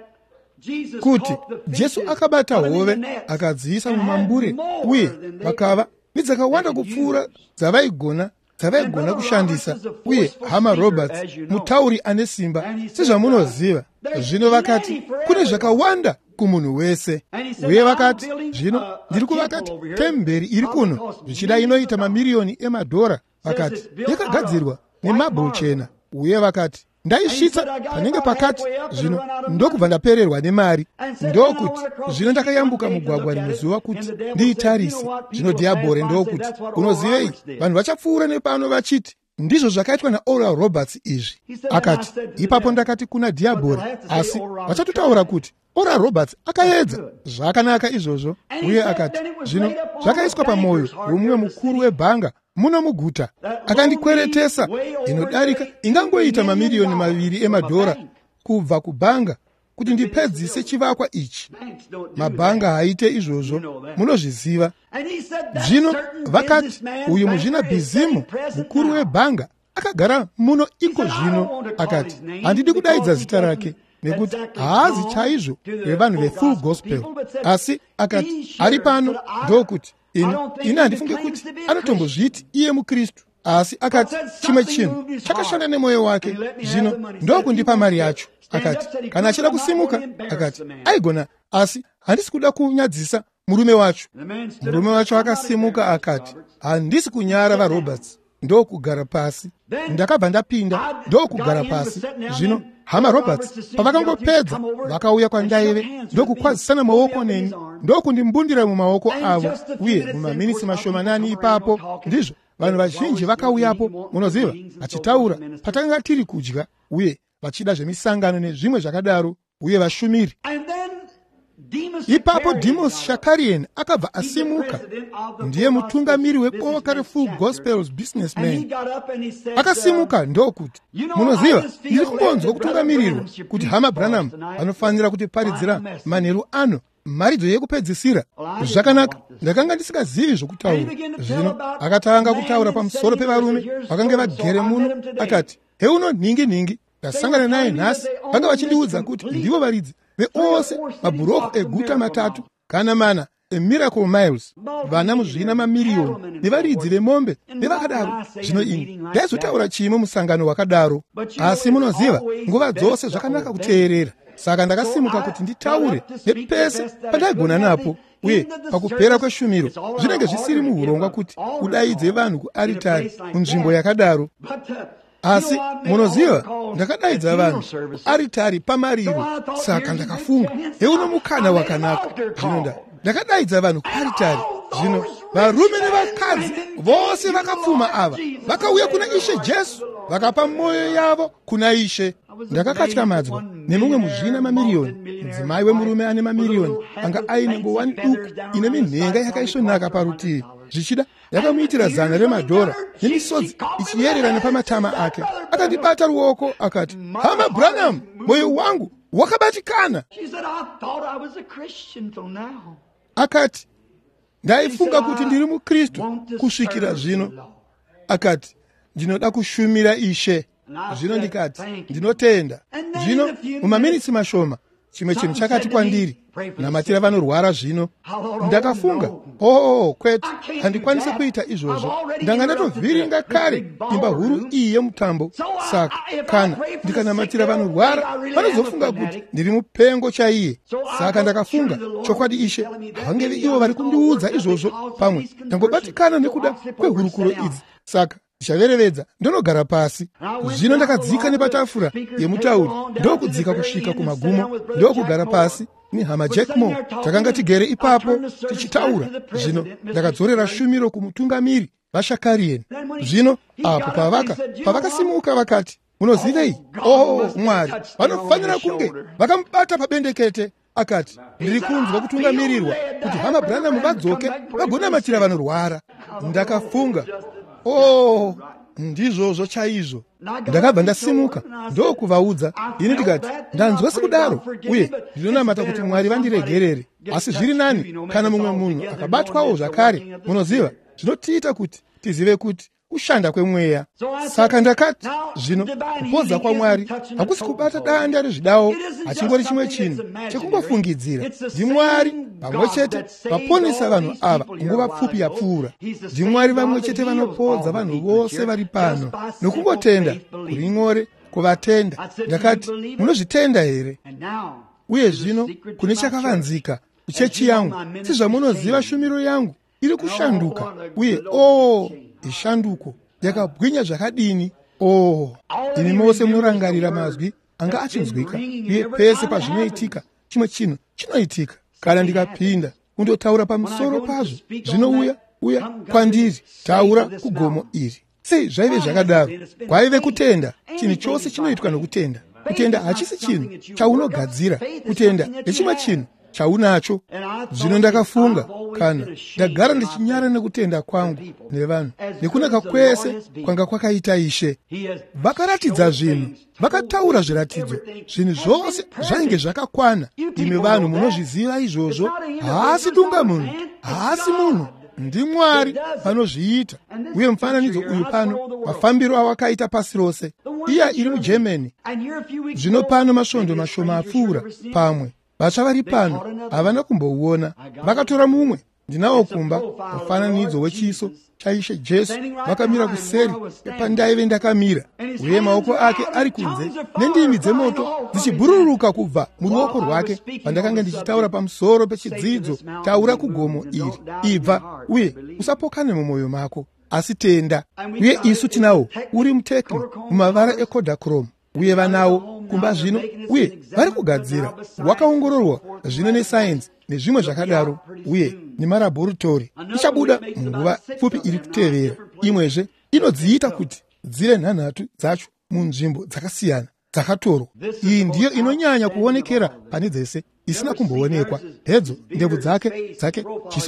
kuti Jesu akabata hove akadziisa mumambure, uye vakava nedzakawanda kupfuura dzavaigona dzavaigona kushandisa, uye hama Roberts mutauri ane simba sezvamunoziva. Zvino vakati kune zvakawanda kumunhu wese, uye vakati zvino ndiri kuvaka temberi iri kuno zvichida inoita mamiliyoni emadhora. Vakati yakagadzirwa nemabhuru chena, uye vakati ndaisvitsa panenge pakati, zvino ndokubva ndapererwa nemari. Ndokuti zvino ndakayambuka mugwagwa rimwe zuva kuti ndiitarise. Zvino dhiabhori ndokuti unozivei, vanhu vachapfuura nepano vachiti ndizvo zvakaitwa naOral Roberts izvi. Akati ipapo ndakati kuna dhiabhori, asi vachatotaura kuti Oral Roberts akaedza zvakanaka izvozvo. Uye akati zvino zvakaiswa pamwoyo womumwe mukuru webhanga muno muguta, akandikweretesa inodarika ingangoita mamiliyoni 2 emadhora kubva kubhanga kuti ndipedzise chivakwa ichi. Mabhanga haite izvozvo, munozviziva. Zvino vakati uyu muzvina Bizimu mukuru webhanga akagara muno iko zvino. Akati handidi kudaidza zita rake nekuti haazi chaizvo vevanhu vefull gospel, asi akati ari pano ndokuti ini handifunge kuti anotombozviti iye muKristu, asi akati chimwe chinhu chakashanda nemwoyo wake, zvino ndokundipa mari yacho. Akati kana achida kusimuka, akati aigona, asi handisi kuda kunyadzisa murume wacho. Murume wacho akasimuka akati handisi kunyara vaRoberts, ndokugara pasi. Ndakabva ndapinda ndokugara pasi. Zvino hama Roberts pavakangopedza vakauya kwandaive ndokukwazisana maoko neni, ndokundimbundira mumaoko avo, uye mumaminitsi mashomanani ipapo ndizvo vanhu vazhinji vakauyapo, munoziva, vachitaura patanga tiri kudya, uye vachida zvemisangano nezvimwe zvakadaro, uye vashumiri. Ipapo Demos Shakarian akabva asimuka, ndiye mutungamiri weboka refull gospels businessman. Akasimuka ndokuti munoziva, ndiri kungonzwa kutungamirirwa kuti hama Branham vanofanira kutiparidzira manheru ano mharidzo yekupedzisira. Zvakanaka, ndakanga ndisingazivi zvokutaura. Zvino akatanga kutaura pamusoro pevarume vakanga vagere muno. Akati heuno ningi ndasangana naye nhasi, vanga vachindiudza kuti ndivo varidzi veose mabhuroko eguta 3 kana 4 eMiracle Miles, vana muzvina mamiliyoni nevaridzi vemombe nevakadaro. Zvino ini ndaizotaura chimwe musangano wakadaro, asi munoziva nguva dzose zvakanaka kuteerera. Saka ndakasimuka kuti nditaure nepese pandaigona napo, uye pakupera kweshumiro zvinenge zvisiri muurongwa kuti udaidze vanhu kuaritari munzvimbo yakadaro. Asi munoziva ndakadaidza vanhu kuaritari pamariro. Saka ndakafunga heuno mukana wakanaka. Zvino ndakadaidza vanhu kuaritari. Zvino varume nevakadzi vose vakapfuma ava vakauya kuna Ishe Jesu, vakapa mwoyo yavo kuna Ishe. Ndakakatyamadzwa nemumwe muzvina mamiliyoni, mudzimai wemurume ane mamiliyoni, anga aine ngowani duku ine minhenga yakaisvonaka parutivi, zvichida yakamuitira $100 remadhora nemisodzi ichiyererana pamatama ake. Akandibata ruoko akati, hama Branham, mwoyo wangu wakabatikana. Akati ndaifunga kuti ndiri muKristu kusvikira zvino. Akati ndinoda kushumira Ishe. Zvino ndikati ndinotenda. Zvino mumaminitsi mashoma chimwe chinhu chakati kwandiri, namatira vanorwara. Zvino ndakafunga kwete, handikwanisi kuita izvozvo, ndanga ndatovhiringa kare imba huru iyi yemutambo. Saka kana ndikanamatira vanorwara vanozofunga kuti ndiri mupengo chaiye. Saka ndakafunga chokwadi Ishe havangevi ivo vari kundiudza izvozvo, pamwe ndangobatikana nekuda kwehurukuro idzi. Saka ndichaverevedza ndonogara pasi. Zvino ndakadzika nepatafura yemutauri, ndokudzika kusvika kumagumo, ndokugara pasi nehama Jack Moore. Takanga tigere ipapo tichitaura. Zvino ndakadzorera shumiro kumutungamiri vaShakarian. Zvino apo pavakasimuka vakati, munozivei, Mwari vanofanira kunge vakamubata pabendekete. Akati ndiri kunzwa kutungamirirwa kuti hama Branham vadzoke vagonamatira vanorwara. Ndakafunga ndizvozvo chaizvo. Ndakabva ndasimuka ndokuvaudza. Ini ndikati ndanzwa sikudaro, uye ndinonamata kuti Mwari vandiregerere. Asi zviri nani kana mumwe munhu akabatwawo zvakare. Munoziva, zvinotiita kuti tizive kuti kushanda kwemweya. Saka ndakati zvino kupodza kwaMwari hakusi kubata danda rezvidawo, hachingori chimwe chinhu chekungofungidzira. NdiMwari pamwe chete vaponesa vanhu ava nguva pfupi yapfuura. NdiMwari vamwe chete vanopodza vanhu vose vari pano nokungotenda kuri nyore kuvatenda. Ndakati munozvitenda here? Uye zvino kune chakavanzika kuchechi yangu, sezvamunoziva shumiro yangu iri kushanduka, uye ishanduko yakabwinya zvakadini. Imi mose munorangarira mazwi anga achinzwika, uye pese pazvinoitika chimwe chinhu chinoitika. Kana ndikapinda kundotaura pamusoro pazvo, zvinouya kwandiri, taura kugomo iri. Sei zvaive zvakadaro? Kwaive kutenda. Chinhu chose chinoitwa nokutenda. Kutenda hachisi chinhu chaunogadzira, kutenda ndechimwe chinhu chaunacho. Zvino ndakafunga, kana ndagara ndichinyara nekutenda kwangu nevanhu, nekunaka kwese kwanga kwakaita Ishe. Vakaratidza zvinhu, vakataura zviratidzo, zvinhu zvose zvainge zvakakwana. Imi vanhu munozviziva izvozvo. Haasi dungamunhu, haasi munhu, ndiMwari vanozviita. Uye mufananidzo uyu pano, mafambiro awakaita pasi rose. Iya iri muGermany. Zvino pano masvondo mashoma apfuura pamwe. Vatsva vari pano havana kumbouona. Vakatora mumwe, ndinawo kumba, mufananidzo wechiso chaIshe Jesu, vakamira kuseri pandaive ndakamira, uye maoko ake ari kunze, nendimi dzemoto dzichibhururuka kubva muruoko rwake. Pandakanga ndichitaura pamusoro pechidzidzo, taura kugomo iri, ibva uye usapokane mumwoyo mako, asi tenda. Uye isu tinawo uri mutekni mumavara ekodachrome, uye vanawo kumba zvino, uye vari kugadzira, wakaongororwa zvino nesayenzi nezvimwe zvakadaro, uye nemarabhoritori. Ichabuda munguva pfupi iri kutevera. Imwezve inodziita kuti dzive nhanhatu dzacho munzvimbo dzakasiyana dzakatorwa. Iyi ndiyo inonyanya kuonekera pane dzese, isina kumboonekwa. Hedzo ndebvu dzake, chiso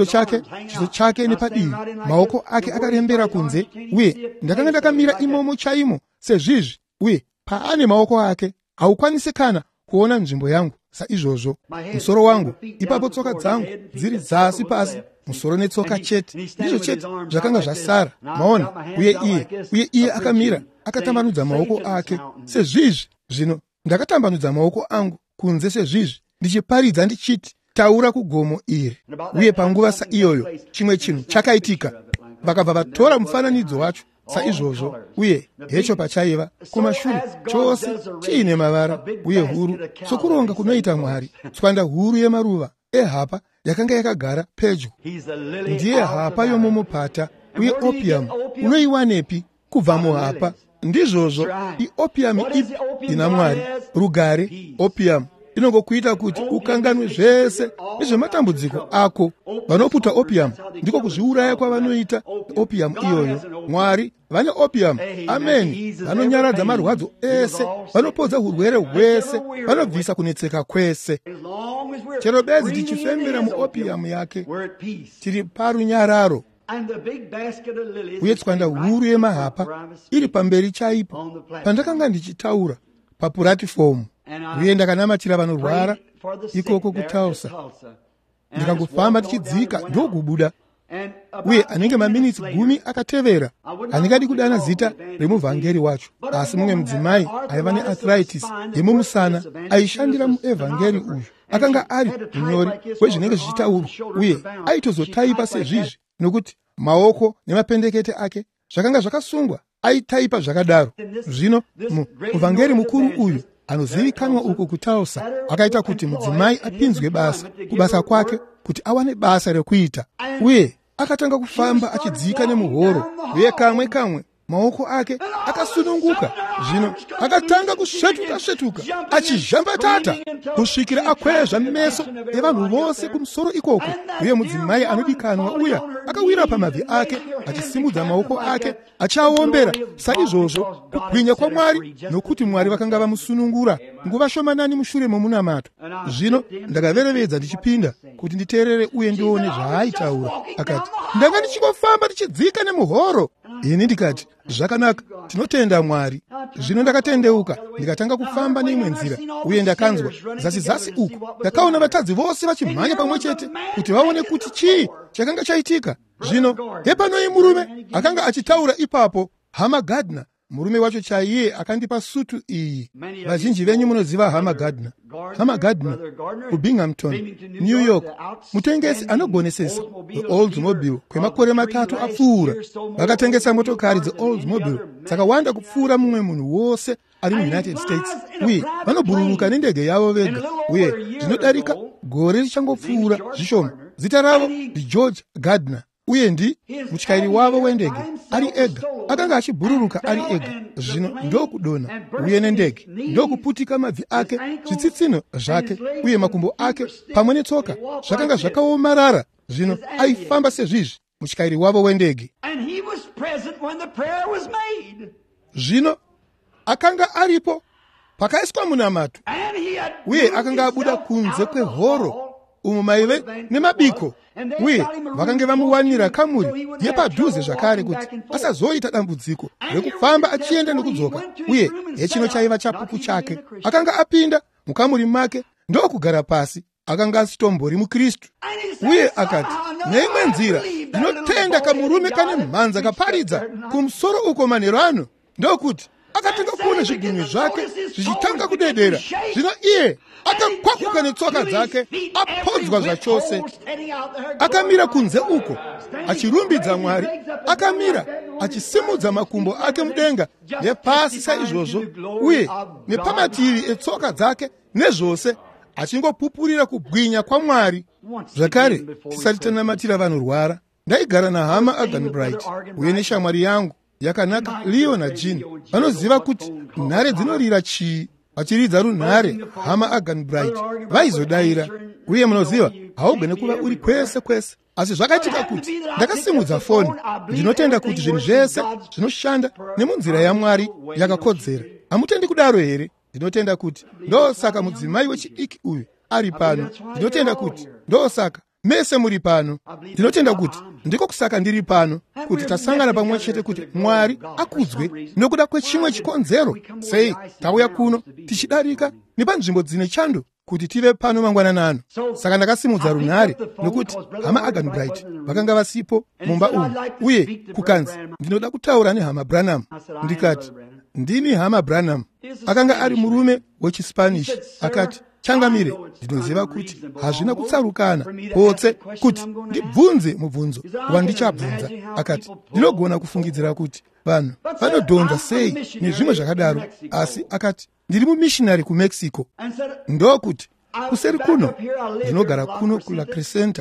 chake nepadivi, maoko ake akarembera kunze, uye ndakanga ndakamira imomo chaimo sezvizvi, uye paane maoko ake haukwanisi kana kuona nzvimbo yangu saizvozvo. Musoro wangu, ipapo tsoka dzangu dziri zasi pasi, musoro netsoka chete, ndizvo chete zvakanga zvasara, maona. Uye iye akamira akatambanudza maoko ake sezvizvi. Zvino ndakatambanudza maoko angu kunze sezvizvi, ndichiparidza ndichiti, taura kugomo iri. Uye panguva saiyoyo chimwe chinhu chakaitika. Vakabva vatora mufananidzo wacho saizvozvo, uye hecho pachaiva kumashure chose chiine mavara uye huru, sokuronga kunoita Mwari. Tswanda huru yemaruva ehapa yakanga yakagara pedyo. Ndiye hapa yomumupata, uye opium unoiwanepi kubva muhapa? Ndizvozvo, iopium ipi ina Mwari, rugare. Opium inongokuita kuti ukanganwe zvese nezvematambudziko ako. Vanoputa opium ndiko kuzviuraya kwavanoita opium iyoyo. Mwari vane opium, amen. Vanonyaradza marwadzo ese, vanopodza urwere hwese, vanobvisa kunetseka kwese. Chero bedzi tichifembera muopium yake, tiri parunyararo. Uye tswanda huru yemahapa iri pamberi chaipo pandakanga ndichitaura papuratifomu, uye ndakanamatira vanorwara ikoko kuTulsa. Ndikangofamba tichidzika ndokubuda, uye anenge maminitsi 10 akatevera, handingadi kudana zita remuvhangeri wacho, asi mumwe mudzimai aiva nearthritis yemumusana aishandira muevhangeri uyu akanga ari munyori wezvinenge zvichitaurwa, uye aitozotaipa sezvizvi, nokuti maoko nemapendekete ake zvakanga zvakasungwa, aitaipa zvakadaro. Zvino muvhangeri mukuru uyu anozivikanwa uko kuTulsa akaita kuti mudzimai apinzwe kubasa kwake kuti awane basa rekuita, uye akatanga kufamba achidzika nemuhoro, uye kamwe maoko ake akasununguka. Zvino akatanga kusvetuka achizhambatata kusvikira akwezva meso evanhu vose kumusoro ikoko, uye mudzimai anodikanwa uya akawira pamabvi ake achisimudza maoko ake achiaombera saizvozvo kubwinya kwaMwari, nokuti Mwari vakanga vamusunungura nguva shomanani mushure momunamato. Zvino ndakaverevedza ndichipinda kuti nditeerere uye ndione zvaaitaura. Akati, ndanga ndichingofamba ndichidzika nemuhoro. Ini ndikati, zvakanaka, tinotenda Mwari. Zvino ndakatendeuka ndikatanga kufamba neimwe nzira, uye ndakanzwa zasi uku ndakaona vatadzi vose vachimhanya pamwe chete kuti vaone kuti chii chakanga chaitika. Zvino hepano murume akanga achitaura ipapo, Hama Gardner, murume wacho chaiye akandipa sutu iyi. Vazhinji venyu munoziva Hama Gardner. Hama Gardner kuBinghamton, New York, mutengesi anogonesesa Oldsmobile kwemakore 3 apfuura. Vakatengesa motokari dzeOldsmobile dzakawanda kupfuura mumwe munhu wose ari muUnited States, uye vanobhururuka nendege yavo vega, uye zvinodarika gore richangopfuura zvishoma. Zita ravo ndiGeorge Gardner, uye ndi mutyairi wavo wendege ari ega. Akanga achibhururuka ari ega. Zvino ndokudonha uye nendege ndokuputika mabvi ake, zvitsitsino zvake uye makumbo ake pamwe netsoka zvakanga zvakaomarara. Zvino aifamba sezvizvi mutyairi wavo wendege. Zvino akanga aripo pakaiswa munamato, uye akanga abuda kunze kwehoro umo maive nemabiko, uye vakange vamuwanira kamuri yepadhuze zvakare kuti asazoita dambudziko rekufamba achienda nekudzoka, uye hechino chaiva chapupu chake. Akanga apinda mukamuri make ndokugara pasi. Akanga asitombori muKristu, uye akati, neimwe nzira ndinotenda kamurume kane mhanza kaparidza kumusoro uko manheru ano, ndokuti akatanga kuona zvigumwe zvake zvichitanga kudedera. Zvino iye akakwakuka netsoka dzake, apodzwa zvachose. Akamira kunze uko achirumbidza Mwari, akamira achisimudza makumbo ake mudenga nepasi saizvozvo, uye nepamativi etsoka dzake nezvose achingopupurira kubwinya kwaMwari. Zvakare, tisati tanamatira vanorwara, ndaigara naHama Aganbright, uye neshamwari yangu yakanaka Leo naJean. Vanoziva kuti nhare dzinorira chii. Vachiridza runhare Hama Aganbright vaizodayira, uye munoziva haugone kuva uri kwese kwese. Asi zvakaitika kuti ndakasimudza foni. Ndinotenda kuti zvinhu zvese zvinoshanda nemunzira yaMwari yakakodzera. Hamutendi kudaro here? Ndinotenda kuti ndosaka mudzimai wechidiki uyu ari pano. Ndinotenda kuti ndosaka mese muri pano. Ndinotenda kuti ndiko kusaka ndiri pano, kuti tasangana pamwe chete kuti Mwari akudzwe nokuda kwechimwe chikonzero. Sei tauya kuno tichidarika nepanzvimbo dzine chando kuti tive pano mangwanani ano. Saka ndakasimudza runhare nokuti Hama Aganbright vakanga vasipo mumba umu, uye kukanzi ndinoda kutaura neHama Branham. Ndikati, ndini Hama Branham. Akanga ari murume wechiSpanish. Akati, changamire, ndinoziva kuti hazvina kutsarukana potse kuti ndibvunze mubvunzo wandichabvunza. Akati, ndinogona kufungidzira kuti vanhu vanodhonza sei nezvimwe zvakadaro, asi akati, ndiri mumissionary kuMexico. Ndokuti kuseri kuno ndinogara kuno kuLa Crescenta,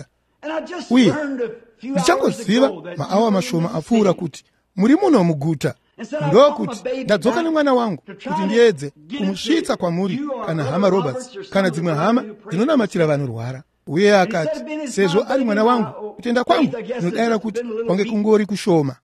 uye ndichangoziva maawa mashoma apfuura kuti muri muno muguta. Ndokuti ndadzoka nemwana wangu kuti ndiedze kumusvitsa kwamuri, kana Hama Roberts kana dzimwe hama dzinonamatira vanorwara. Uye akati, sezvo ari mwana wangu, kutenda kwangu ndinodayira kuti kwange kungori kushoma.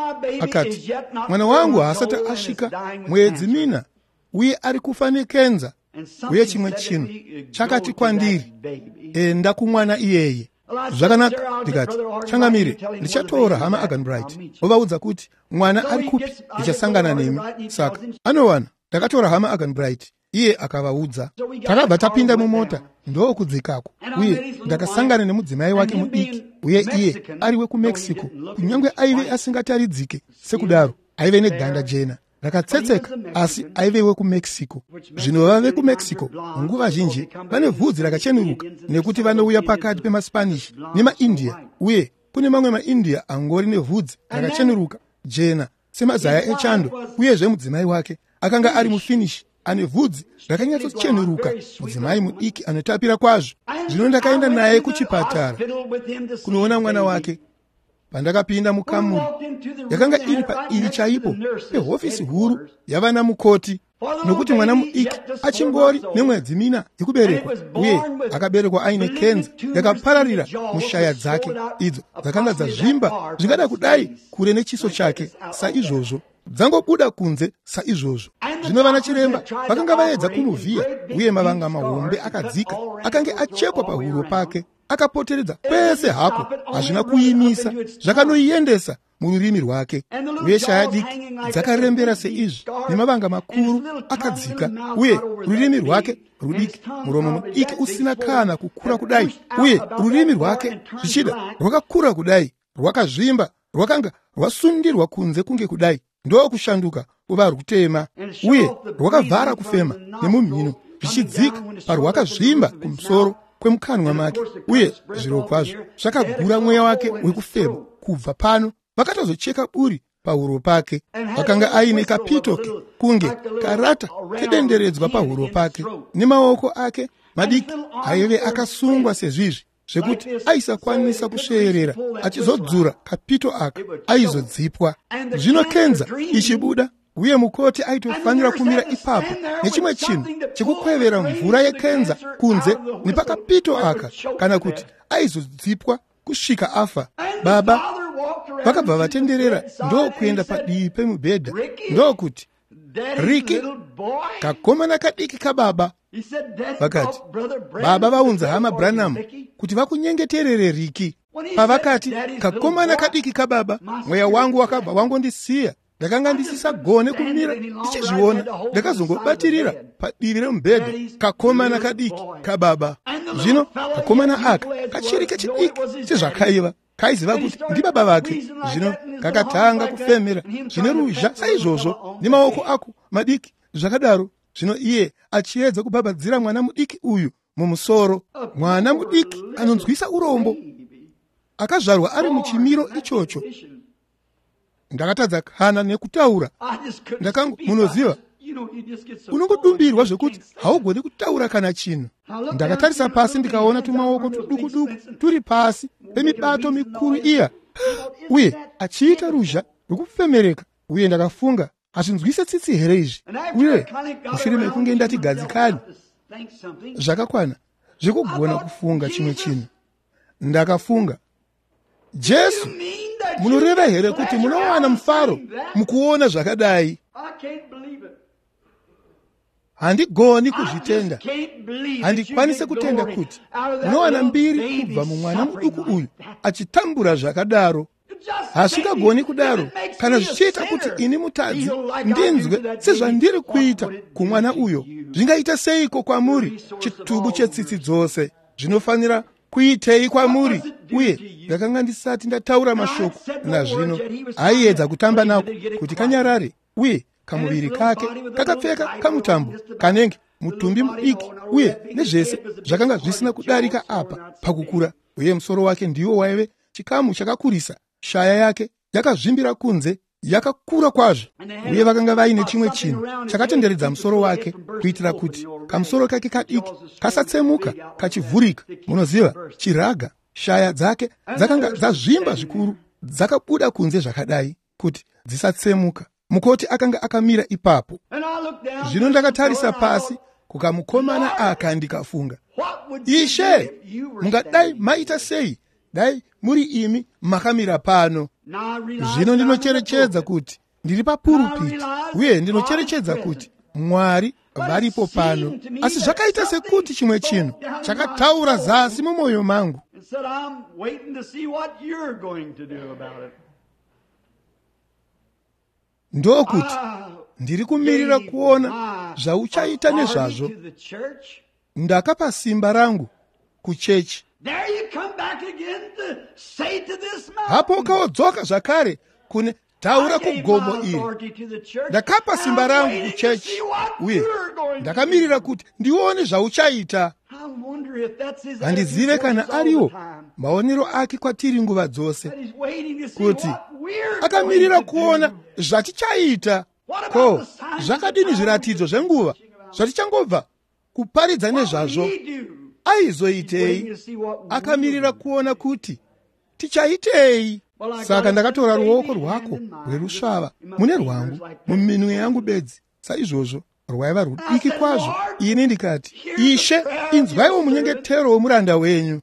Akati, mwana wangu haasati asvika mwedzi mina, uye ari kufa nekenza. Uye chimwe chinhu chakati kwandiri, enda kumwana iyeye. Zvakanaka, ndikati, changamire, ndichatora Hama Aganbright ovaudza kuti mwana ari kupi, ndichasangana nemi. Saka anowana ndakatora Hama Aganbright, iye akavaudza. Takabva tapinda mumota ndokudzikako, uye ndakasangana nemudzimai wake mudiki, uye iye ari wekuMexico. Kunyange aive asingataridzike sekudaro, aive neganda jena rakatsetseka, asi aive wekuMexico. Zvino vave kuMexico nguva zhinji vane vhudzi rakachenuruka, nekuti vanouya pakati pemaSpanish nemaIndia, uye kune mamwe maIndia angori nevhudzi rakachenuruka jena semazaya echando. Uyezve mudzimai wake akanga ari muFinish ane vhudzi rakanyatsochenuruka, mudzimai mudiki anotapira kwazvo. Zvino ndakaenda naye kuchipatara kunoona mwana wake. Pandakapinda mukamuri, yakanga iri paivi chaipo pehofisi huru yavana mukoti, nokuti mwana mudiki achingori nemwedzi mina yekuberekwa, uye akaberekwa aine kenza yakapararira mushaya dzake, idzo dzakanga dzazvimba zvingada kudai kure nechiso chake saizvozvo, dzangobuda kunze saizvozvo. Zvino vana chiremba vakanga vaedza kumuvhiya, uye mavanga mahombe akadzika akange achekwa pahuro pake, akapoteredza kwese hako, hazvina kuimisa, zvakanoiendesa mururimi rwake. Uye shaya diki dzakarembera seizvi nemavanga makuru akadzika, uye rurimi rwake rudiki, muromo mudiki usina kana kukura kudai, uye rurimi rwake zvichida rwakakura kudai, rwakazvimba rwakanga rwasundirwa kunze kunge kudai ndokushanduka kuva rutema, uye rwakavhara kufema nemumhino zvichidzika parwakazvimba kumusoro kwemukanwa make, uye zvirokwazvo zvakagura mweya wake wekufema. Kubva pano vakatozocheka buri pahuro pake. Vakanga aine kapitoke kunge karata kedenderedzwa pahuro pake, nemaoko ake madiki aive akasungwa sezvizvi zvekuti aisakwanisa kusveerera. Achizodzura kapito aka aizodzipwa. Zvino kenza ichibuda, uye mukoti aitofanira kumira ipapo nechimwe chinhu chekukwevera mvura yekenza kunze nepakapito aka, kana kuti aizodzipwa kusvika afa. Baba vakabva vatenderera ndokuenda padivi pemubhedha, ndokuti, Riki, kakomana kadiki kababa. Vakati, baba vaunza hama Branham kuti vakunyengeterere Riki. Pavakati, kakomana kadiki kababa, mweya wangu wakabva wangondisiya. Ndakanga ndisisagone kumira ndichizviona, ndakazongobatirira padivi remubhedha, kakomana kadiki kababa. Zvino kakomana aka kachiri kechidiki chezvakaiva, kaiziva kuti ndibaba vake. Zvino kakatanga kufemera zvine ruzha saizvozvo nemaoko ako madiki zvakadaro. Zvino iye achiedza kubhabhadzira mwana mudiki uyu mumusoro, mwana mudiki anonzwisa urombo, akazvarwa ari muchimiro ichocho. Ndakatadza kana nekutaura. Munoziva, unongodumbirwa zvekuti haugoni kutaura kana chinhu. Ndakatarisa pasi ndikaona tumaoko tuduku turi pasi pemibato mikuru iya, uye achiita ruzha rwekufemereka, uye ndakafunga, hazvinzwise tsitsi here izvi? Uye mushure mekunge ndati gadzikani zvakakwana zvekugona kufunga chimwe chinhu, ndakafunga, Jesu, munoreva here kuti munowana mufaro mukuona zvakadai? Handigoni kuzvitenda. Handikwanise kutenda kuti munowana mbiri kubva mumwana muduku uyu achitambura zvakadaro. Hazvingagoni kudaro kana zvichiita kuti ini mutadzi ndinzwe sezvandiri kuita kumwana uyo. Zvingaita seiko kwamuri chitubu chetsitsi dzose? Zvinofanira kuitei kwamuri? Uye ndakanga ndisati ndataura mashoko, nazvino aiedza kutamba nako kuti kanyarare, uye kamuviri kake kakapfeka kamutambo kanenge mutumbi mudiki, uye nezvese zvakanga zvisina kudarika apa pakukura, uye musoro wake ndiwo waive chikamu chakakurisa. Shaya yake yakazvimbira kunze, yakakura kwazvo, uye vakanga vaine chimwe chinhu chakatenderedza musoro wake kuitira kuti kamusoro kake kadiki kasatsemuka kachivhurika. Munoziva, chiraga. Shaya dzake dzakanga dzazvimba zvikuru, dzakabuda kunze zvakadai kuti dzisatsemuka. Mukoti akanga akamira ipapo. Zvino ndakatarisa pasi kukamukomana aka ndikafunga, Ishe, mungadai maita sei dai muri imi makamira pano? Zvino ndinocherechedza kuti ndiri papurupiti, uye ndinocherechedza kuti Mwari varipo pano. Asi zvakaita sekuti chimwe chinhu chakataura zasi mumwoyo mangu. Ndokuti ndiri kumirira kuona zvauchaita nezvazvo. Ndakapa simba rangu kuchechi. Hapo ukaodzoka zvakare kune taura kugomo iri. Ndakapa simba rangu kuchechi, uye ndakamirira kuti ndione zvauchaita. Handizive kana ariwo maonero ake kwatiri nguva dzose, kuti akamirira kuona zvatichaita. Ko, zvakadini zviratidzo zvenguva zvatichangobva kuparidza nezvazvo? Aizoitei? Akamirira kuona kuti tichaitei. Saka ndakatora ruoko rwako rwerusvava mune rwangu, muminwe yangu bedzi saizvozvo rwaiva rudiki kwazvo. Ini ndikati, Ishe, inzwaiwo munyengetero womuranda wenyu.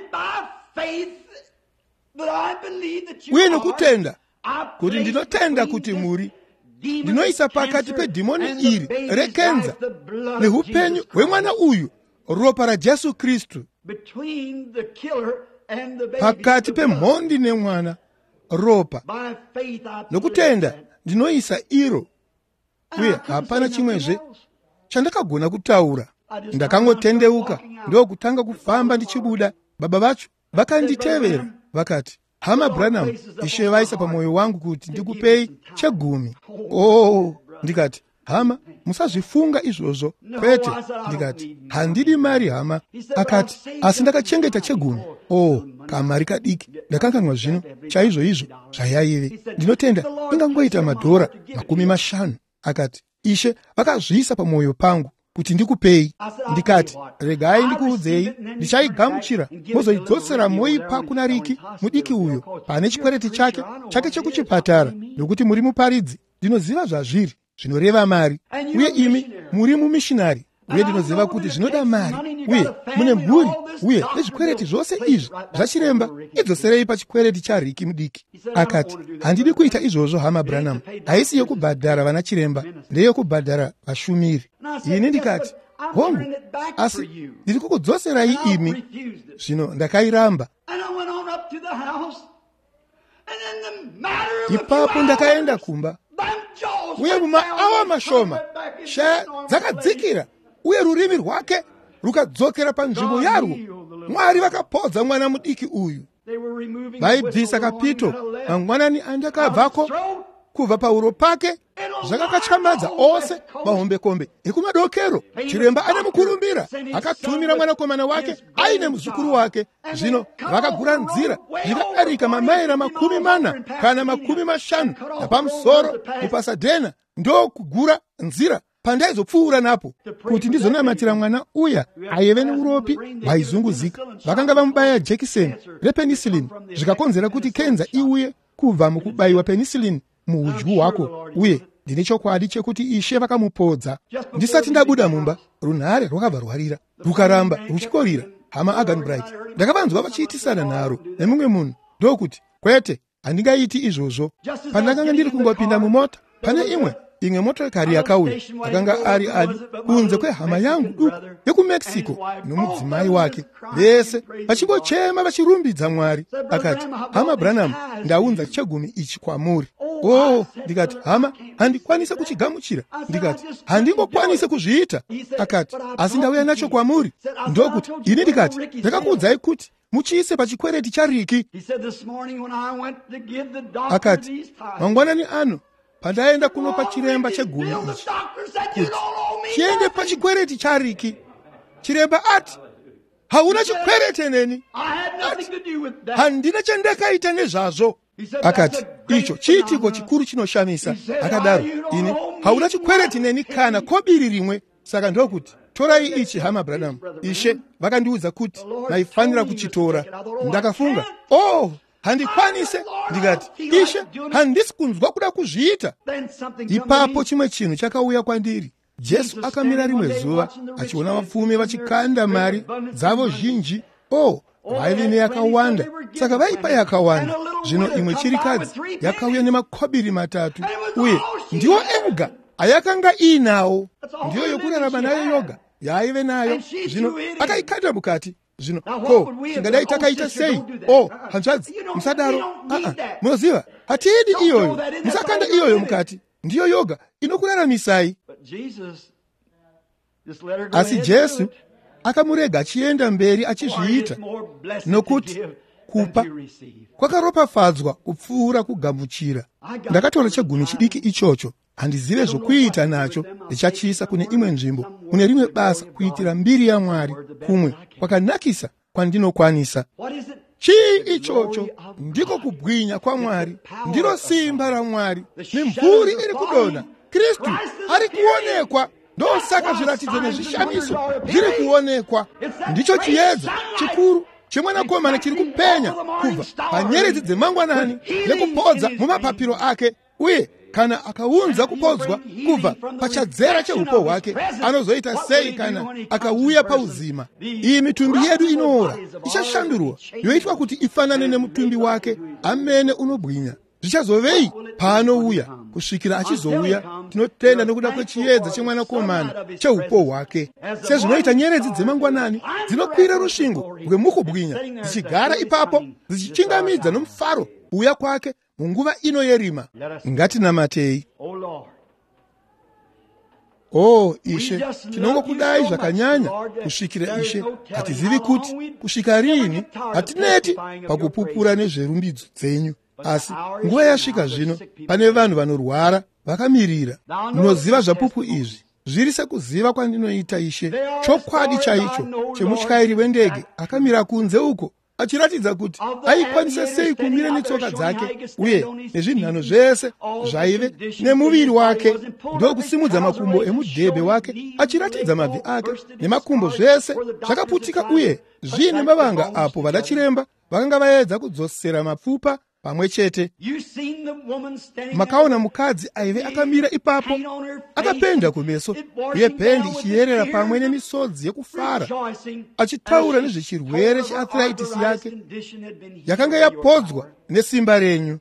Uye nokutenda kuti ndinotenda kuti muri, ndinoisa pakati pedhimoni iri rekenza neupenyu hwemwana uyu ropa raJesu Kristu. Pakati pemhondi nemwana, ropa. Nokutenda ndinoisa iro, uye hapana chimwezve chandakagona kutaura. Ndakangotendeuka ndokutanga kufamba ndichibuda. Baba vacho vakanditevera vakati, hama Branham, Ishe vaisa pamoyo wangu kuti ndikupei chegumi. Ndikati, hama, musazvifunga izvozvo. Kwete, ndikati, handidi mari hama. Akati, asi ndakachengeta chegumi. Kamari kadiki, ndakanganwa zvino, chaizvo zvayaive. Ndinotenda, ingangoita madhora 50. Akati, Ishe vakazviisa pamoyo pangu kuti ndikupei. Ndikati, regai ndikuudzei, ndichaigamuchira mozoidzosera moipa kuna Riki mudiki uyo pane chikwereti chake chekuchipatara, nokuti muri muparidzi, ndinoziva zvazviri zvinoreva mari, uye imi muri mumishinari, uye ndinoziva kuti zvinoda mari, uye mune mhuri, uye nezvikwereti zvose izvi zvachiremba, idzoserei pachikwereti chaRiki mudiki. Akati, handidi kuita izvozvo hama Branham, haisi yokubhadhara vana chiremba, ndeyokubhadhara vashumiri. Ini ndikati, hongu, asi ndiri kukudzoserai imi. Zvino ndakairamba. Ipapo ndakaenda kumba, uye mumaawa mashoma shaya dzakadzikira, uye rurimi rwake rukadzokera panzvimbo yarwo. Mwari vakapodza mwana mudiki uyu. Vaibvisa kapito mangwanani andakabvako, kubva pauro pake zvakakachamadza ose mahombekombe ekumadokero. Chiremba ane mukurumbira akatumira mwanakomana wake aine muzukuru wake. Zvino vakagura nzira zvikadarika mamaira 40 kana 50 napamusoro muPasadena, ndokugura nzira pandaizopfuura napo kuti ndizonamatira mwana uya aive neuropi hwaizunguzika. Vakanga vamubaya jekiseni repenicillin, zvikakonzera kuti kenza iuye kubva mukubayiwa penicillin muudyu hwako. Uye ndine chokwadi chekuti Ishe vakamupodza. Ndisati ndabuda mumba, runhare rwakabva rwarira rukaramba ruchikorira. Hama Agan Bright ndakavanzwa vachiitisana naro nemumwe munhu, ndokuti kwete, handingaiti izvozvo. Pandakanga ndiri kungopinda mumota, pane imwe motokari yakauya, akanga ari kunze kwehama yangu duku yekuMexico nomudzimai wake, vese vachingochema vachirumbidza Mwari. Akati, hama Branham, ndaunza chegumi ichi kwamuri. Ndikati, hama, handikwanisa kuchigamuchira. Ndikati, handingokwanisa kuzviita. Akati, asi ndauya nacho kwamuri. Ndokuti ini ndikati, ndakakuudzai kuti muchiise pachikwereti chaRiki. Akati, mangwanani ano pandaenda kunopa chiremba chegumi ichi kuti chiende pachikwereti chaRiki, chiremba ati, hauna chikwereti neni. Handina chandakaita nezvazvo. Akati, icho chiitiko chikuru chinoshamisa. Akadaro, ini hauna chikwereti neni kana kobiri rimwe. Saka ndokuti, torai ichi hama Branham. Ishe vakandiudza kuti naifanira kuchitora. Ndakafunga, handikwanise. Ndikati, Ishe, handisi kunzwa kuda kuzviita. Ipapo chimwe chinhu chakauya kwandiri. Jesu akamira rimwe zuva achiona vapfumi vachikanda mari dzavo zhinji. Vaive neyakawanda, saka vaipa yakawanda. Zvino imwe chirikadzi yakauya nemakobiri 3, uye ndiwo ega ayakanga iinawo. Ndiyo yokurarama nayo yoga yaive nayo. Zvino akaikanda mukati. Zvino tingadai takaita sei? Hanzvadzi, musadaro. Munoziva, hatiidi iyoyo, musakanda iyoyo mukati. Ndiyo yoga inokuraramisai. Asi Jesu akamurega achienda mberi achizviita, nokuti kupa kwakaropafadzwa kupfuura kugamuchira. Ndakatora chegumi chidiki ichocho, handizive zvokuita nacho. Ndichachiisa kune imwe nzvimbo, kune rimwe basa, kuitira mbiri yaMwari, kumwe kwakanakisa kwandinokwanisa. Chii ichocho? Ndiko kubwinya kwaMwari, ndiro simba raMwari, nemvuri iri kudonha. Kristu ari kuonekwa, ndosaka zviratidzo nezvishamiso zviri kuonekwa. Ndicho chiedza chikuru chemwanakomana chiri kupenya kubva panyeredzi dzemangwanani nekupodza mumapapiro ake. Uye kana akaunza kupodzwa kubva pachadzera cheupo hwake, anozoita sei kana akauya pauzima? Iyi mitumbi yedu inoora ichashandurwa yoitwa kuti ifanane nemutumbi wake amene unobwinya. Zvichazovei paanouya? Kusvikira achizouya, tinotenda nokuda kwechiedza chemwanakomana cheupo hwake. Sezvinoita nyeredzi dzemangwanani dzinokwira rusvingo rwemukubwinya, dzichigara ipapo dzichichingamidza nomufaro kuuya kwake munguva ino yerima. Ngatinamatei. Ishe tinongokudai zvakanyanya kusvikira Ishe hatizivi kuti kusvika rini hatineti pakupupura nezverumbidzo dzenyu, asi nguva yasvika zvino pane vanhu vanorwara vakamirira. Munoziva zvapupu izvi zviri sekuziva kwandinoita Ishe, chokwadi chaicho chemutyairi wendege akamira kunze uko achiratidza kuti aikwanisa sei kumira netsoka dzake uye nezvinhano zvese zvaive nemuviri wake, ndokusimudza makumbo emudhebhe wake achiratidza mabvi ake nemakumbo zvese zvakaputika uye zviine mavanga apo vadachiremba vakanga vaedza kudzosera mapfupa pamwe chete. Makaona mukadzi aive akamira ipapo akapenda kumeso uye pendi ichiyerera pamwe nemisodzi yekufara achitaura nezvechirwere chearthritis yake yakanga yapodzwa nesimba renyu,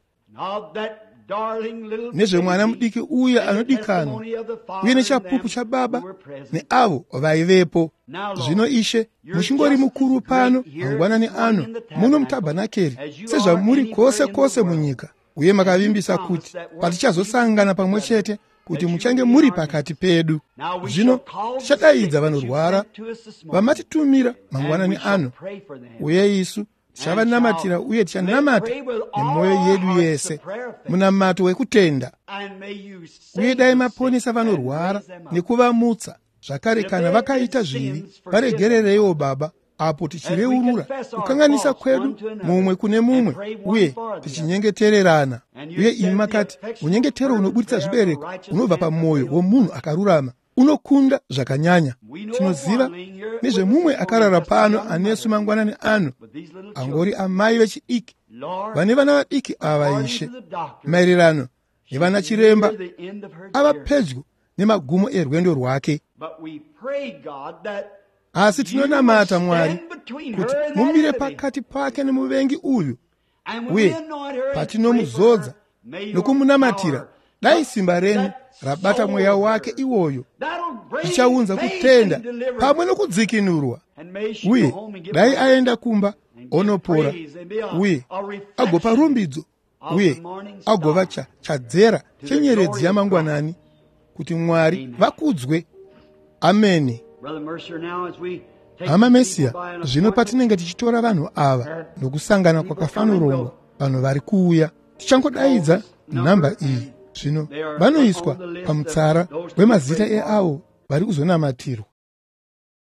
nezvemwana mudiki uya anodikanwa uye nechapupu chababa neavo vaivepo. Zvino Ishe muchingori mukuru pano mangwanani ano muno mutabhanakeri sezvamuri kwose kwose munyika, uye makavimbisa kuti patichazosangana pamwe chete kuti muchange muri pakati pedu. Zvino tichadaidza vanorwara vamatitumira mangwanani ano, uye isu tichavanamatira uye tichanamata nemwoyo yedu yese munamato wekutenda. Uye dai maponesa vanorwara nekuvamutsa zvakare kana vakaita zvivi, varegerereiwo Baba, apo tichireurura kukanganisa kwedu mumwe kune mumwe uye tichinyengetererana. Uye imi makati unyengetero unobuditsa zvibereko unobva pamwoyo womunhu akarurama unokunda zvakanyanya. Tinoziva nezvemumwe akarara pano anesu mangwanani ano, angori amai vechidiki vane vana vadiki ava Ishe, maererano nevana chiremba ava pedyo nemagumo erwendo rwake. Asi tinonamata Mwari kuti mumire pakati pake nemuvengi uyu, uye patinomuzodza nokumunamatira, dai simba renyu rabata mweya wake iwoyo ichaunza kutenda pamwe nokudzikinurwa. Uye dai aenda kumba onopora uye agopa rumbidzo uye agova chadzera chenyeredzi yamangwanani, kuti Mwari vakudzwe. Ameni. Hama Mesiya, zvino patinenge tichitora vanhu ava nokusangana kwakafanurongwa vanhu vari kuuya, tichangodaidza nhamba iyi. Zvino vanoiswa pamutsara wemazita eavo vari kuzonamatirwa.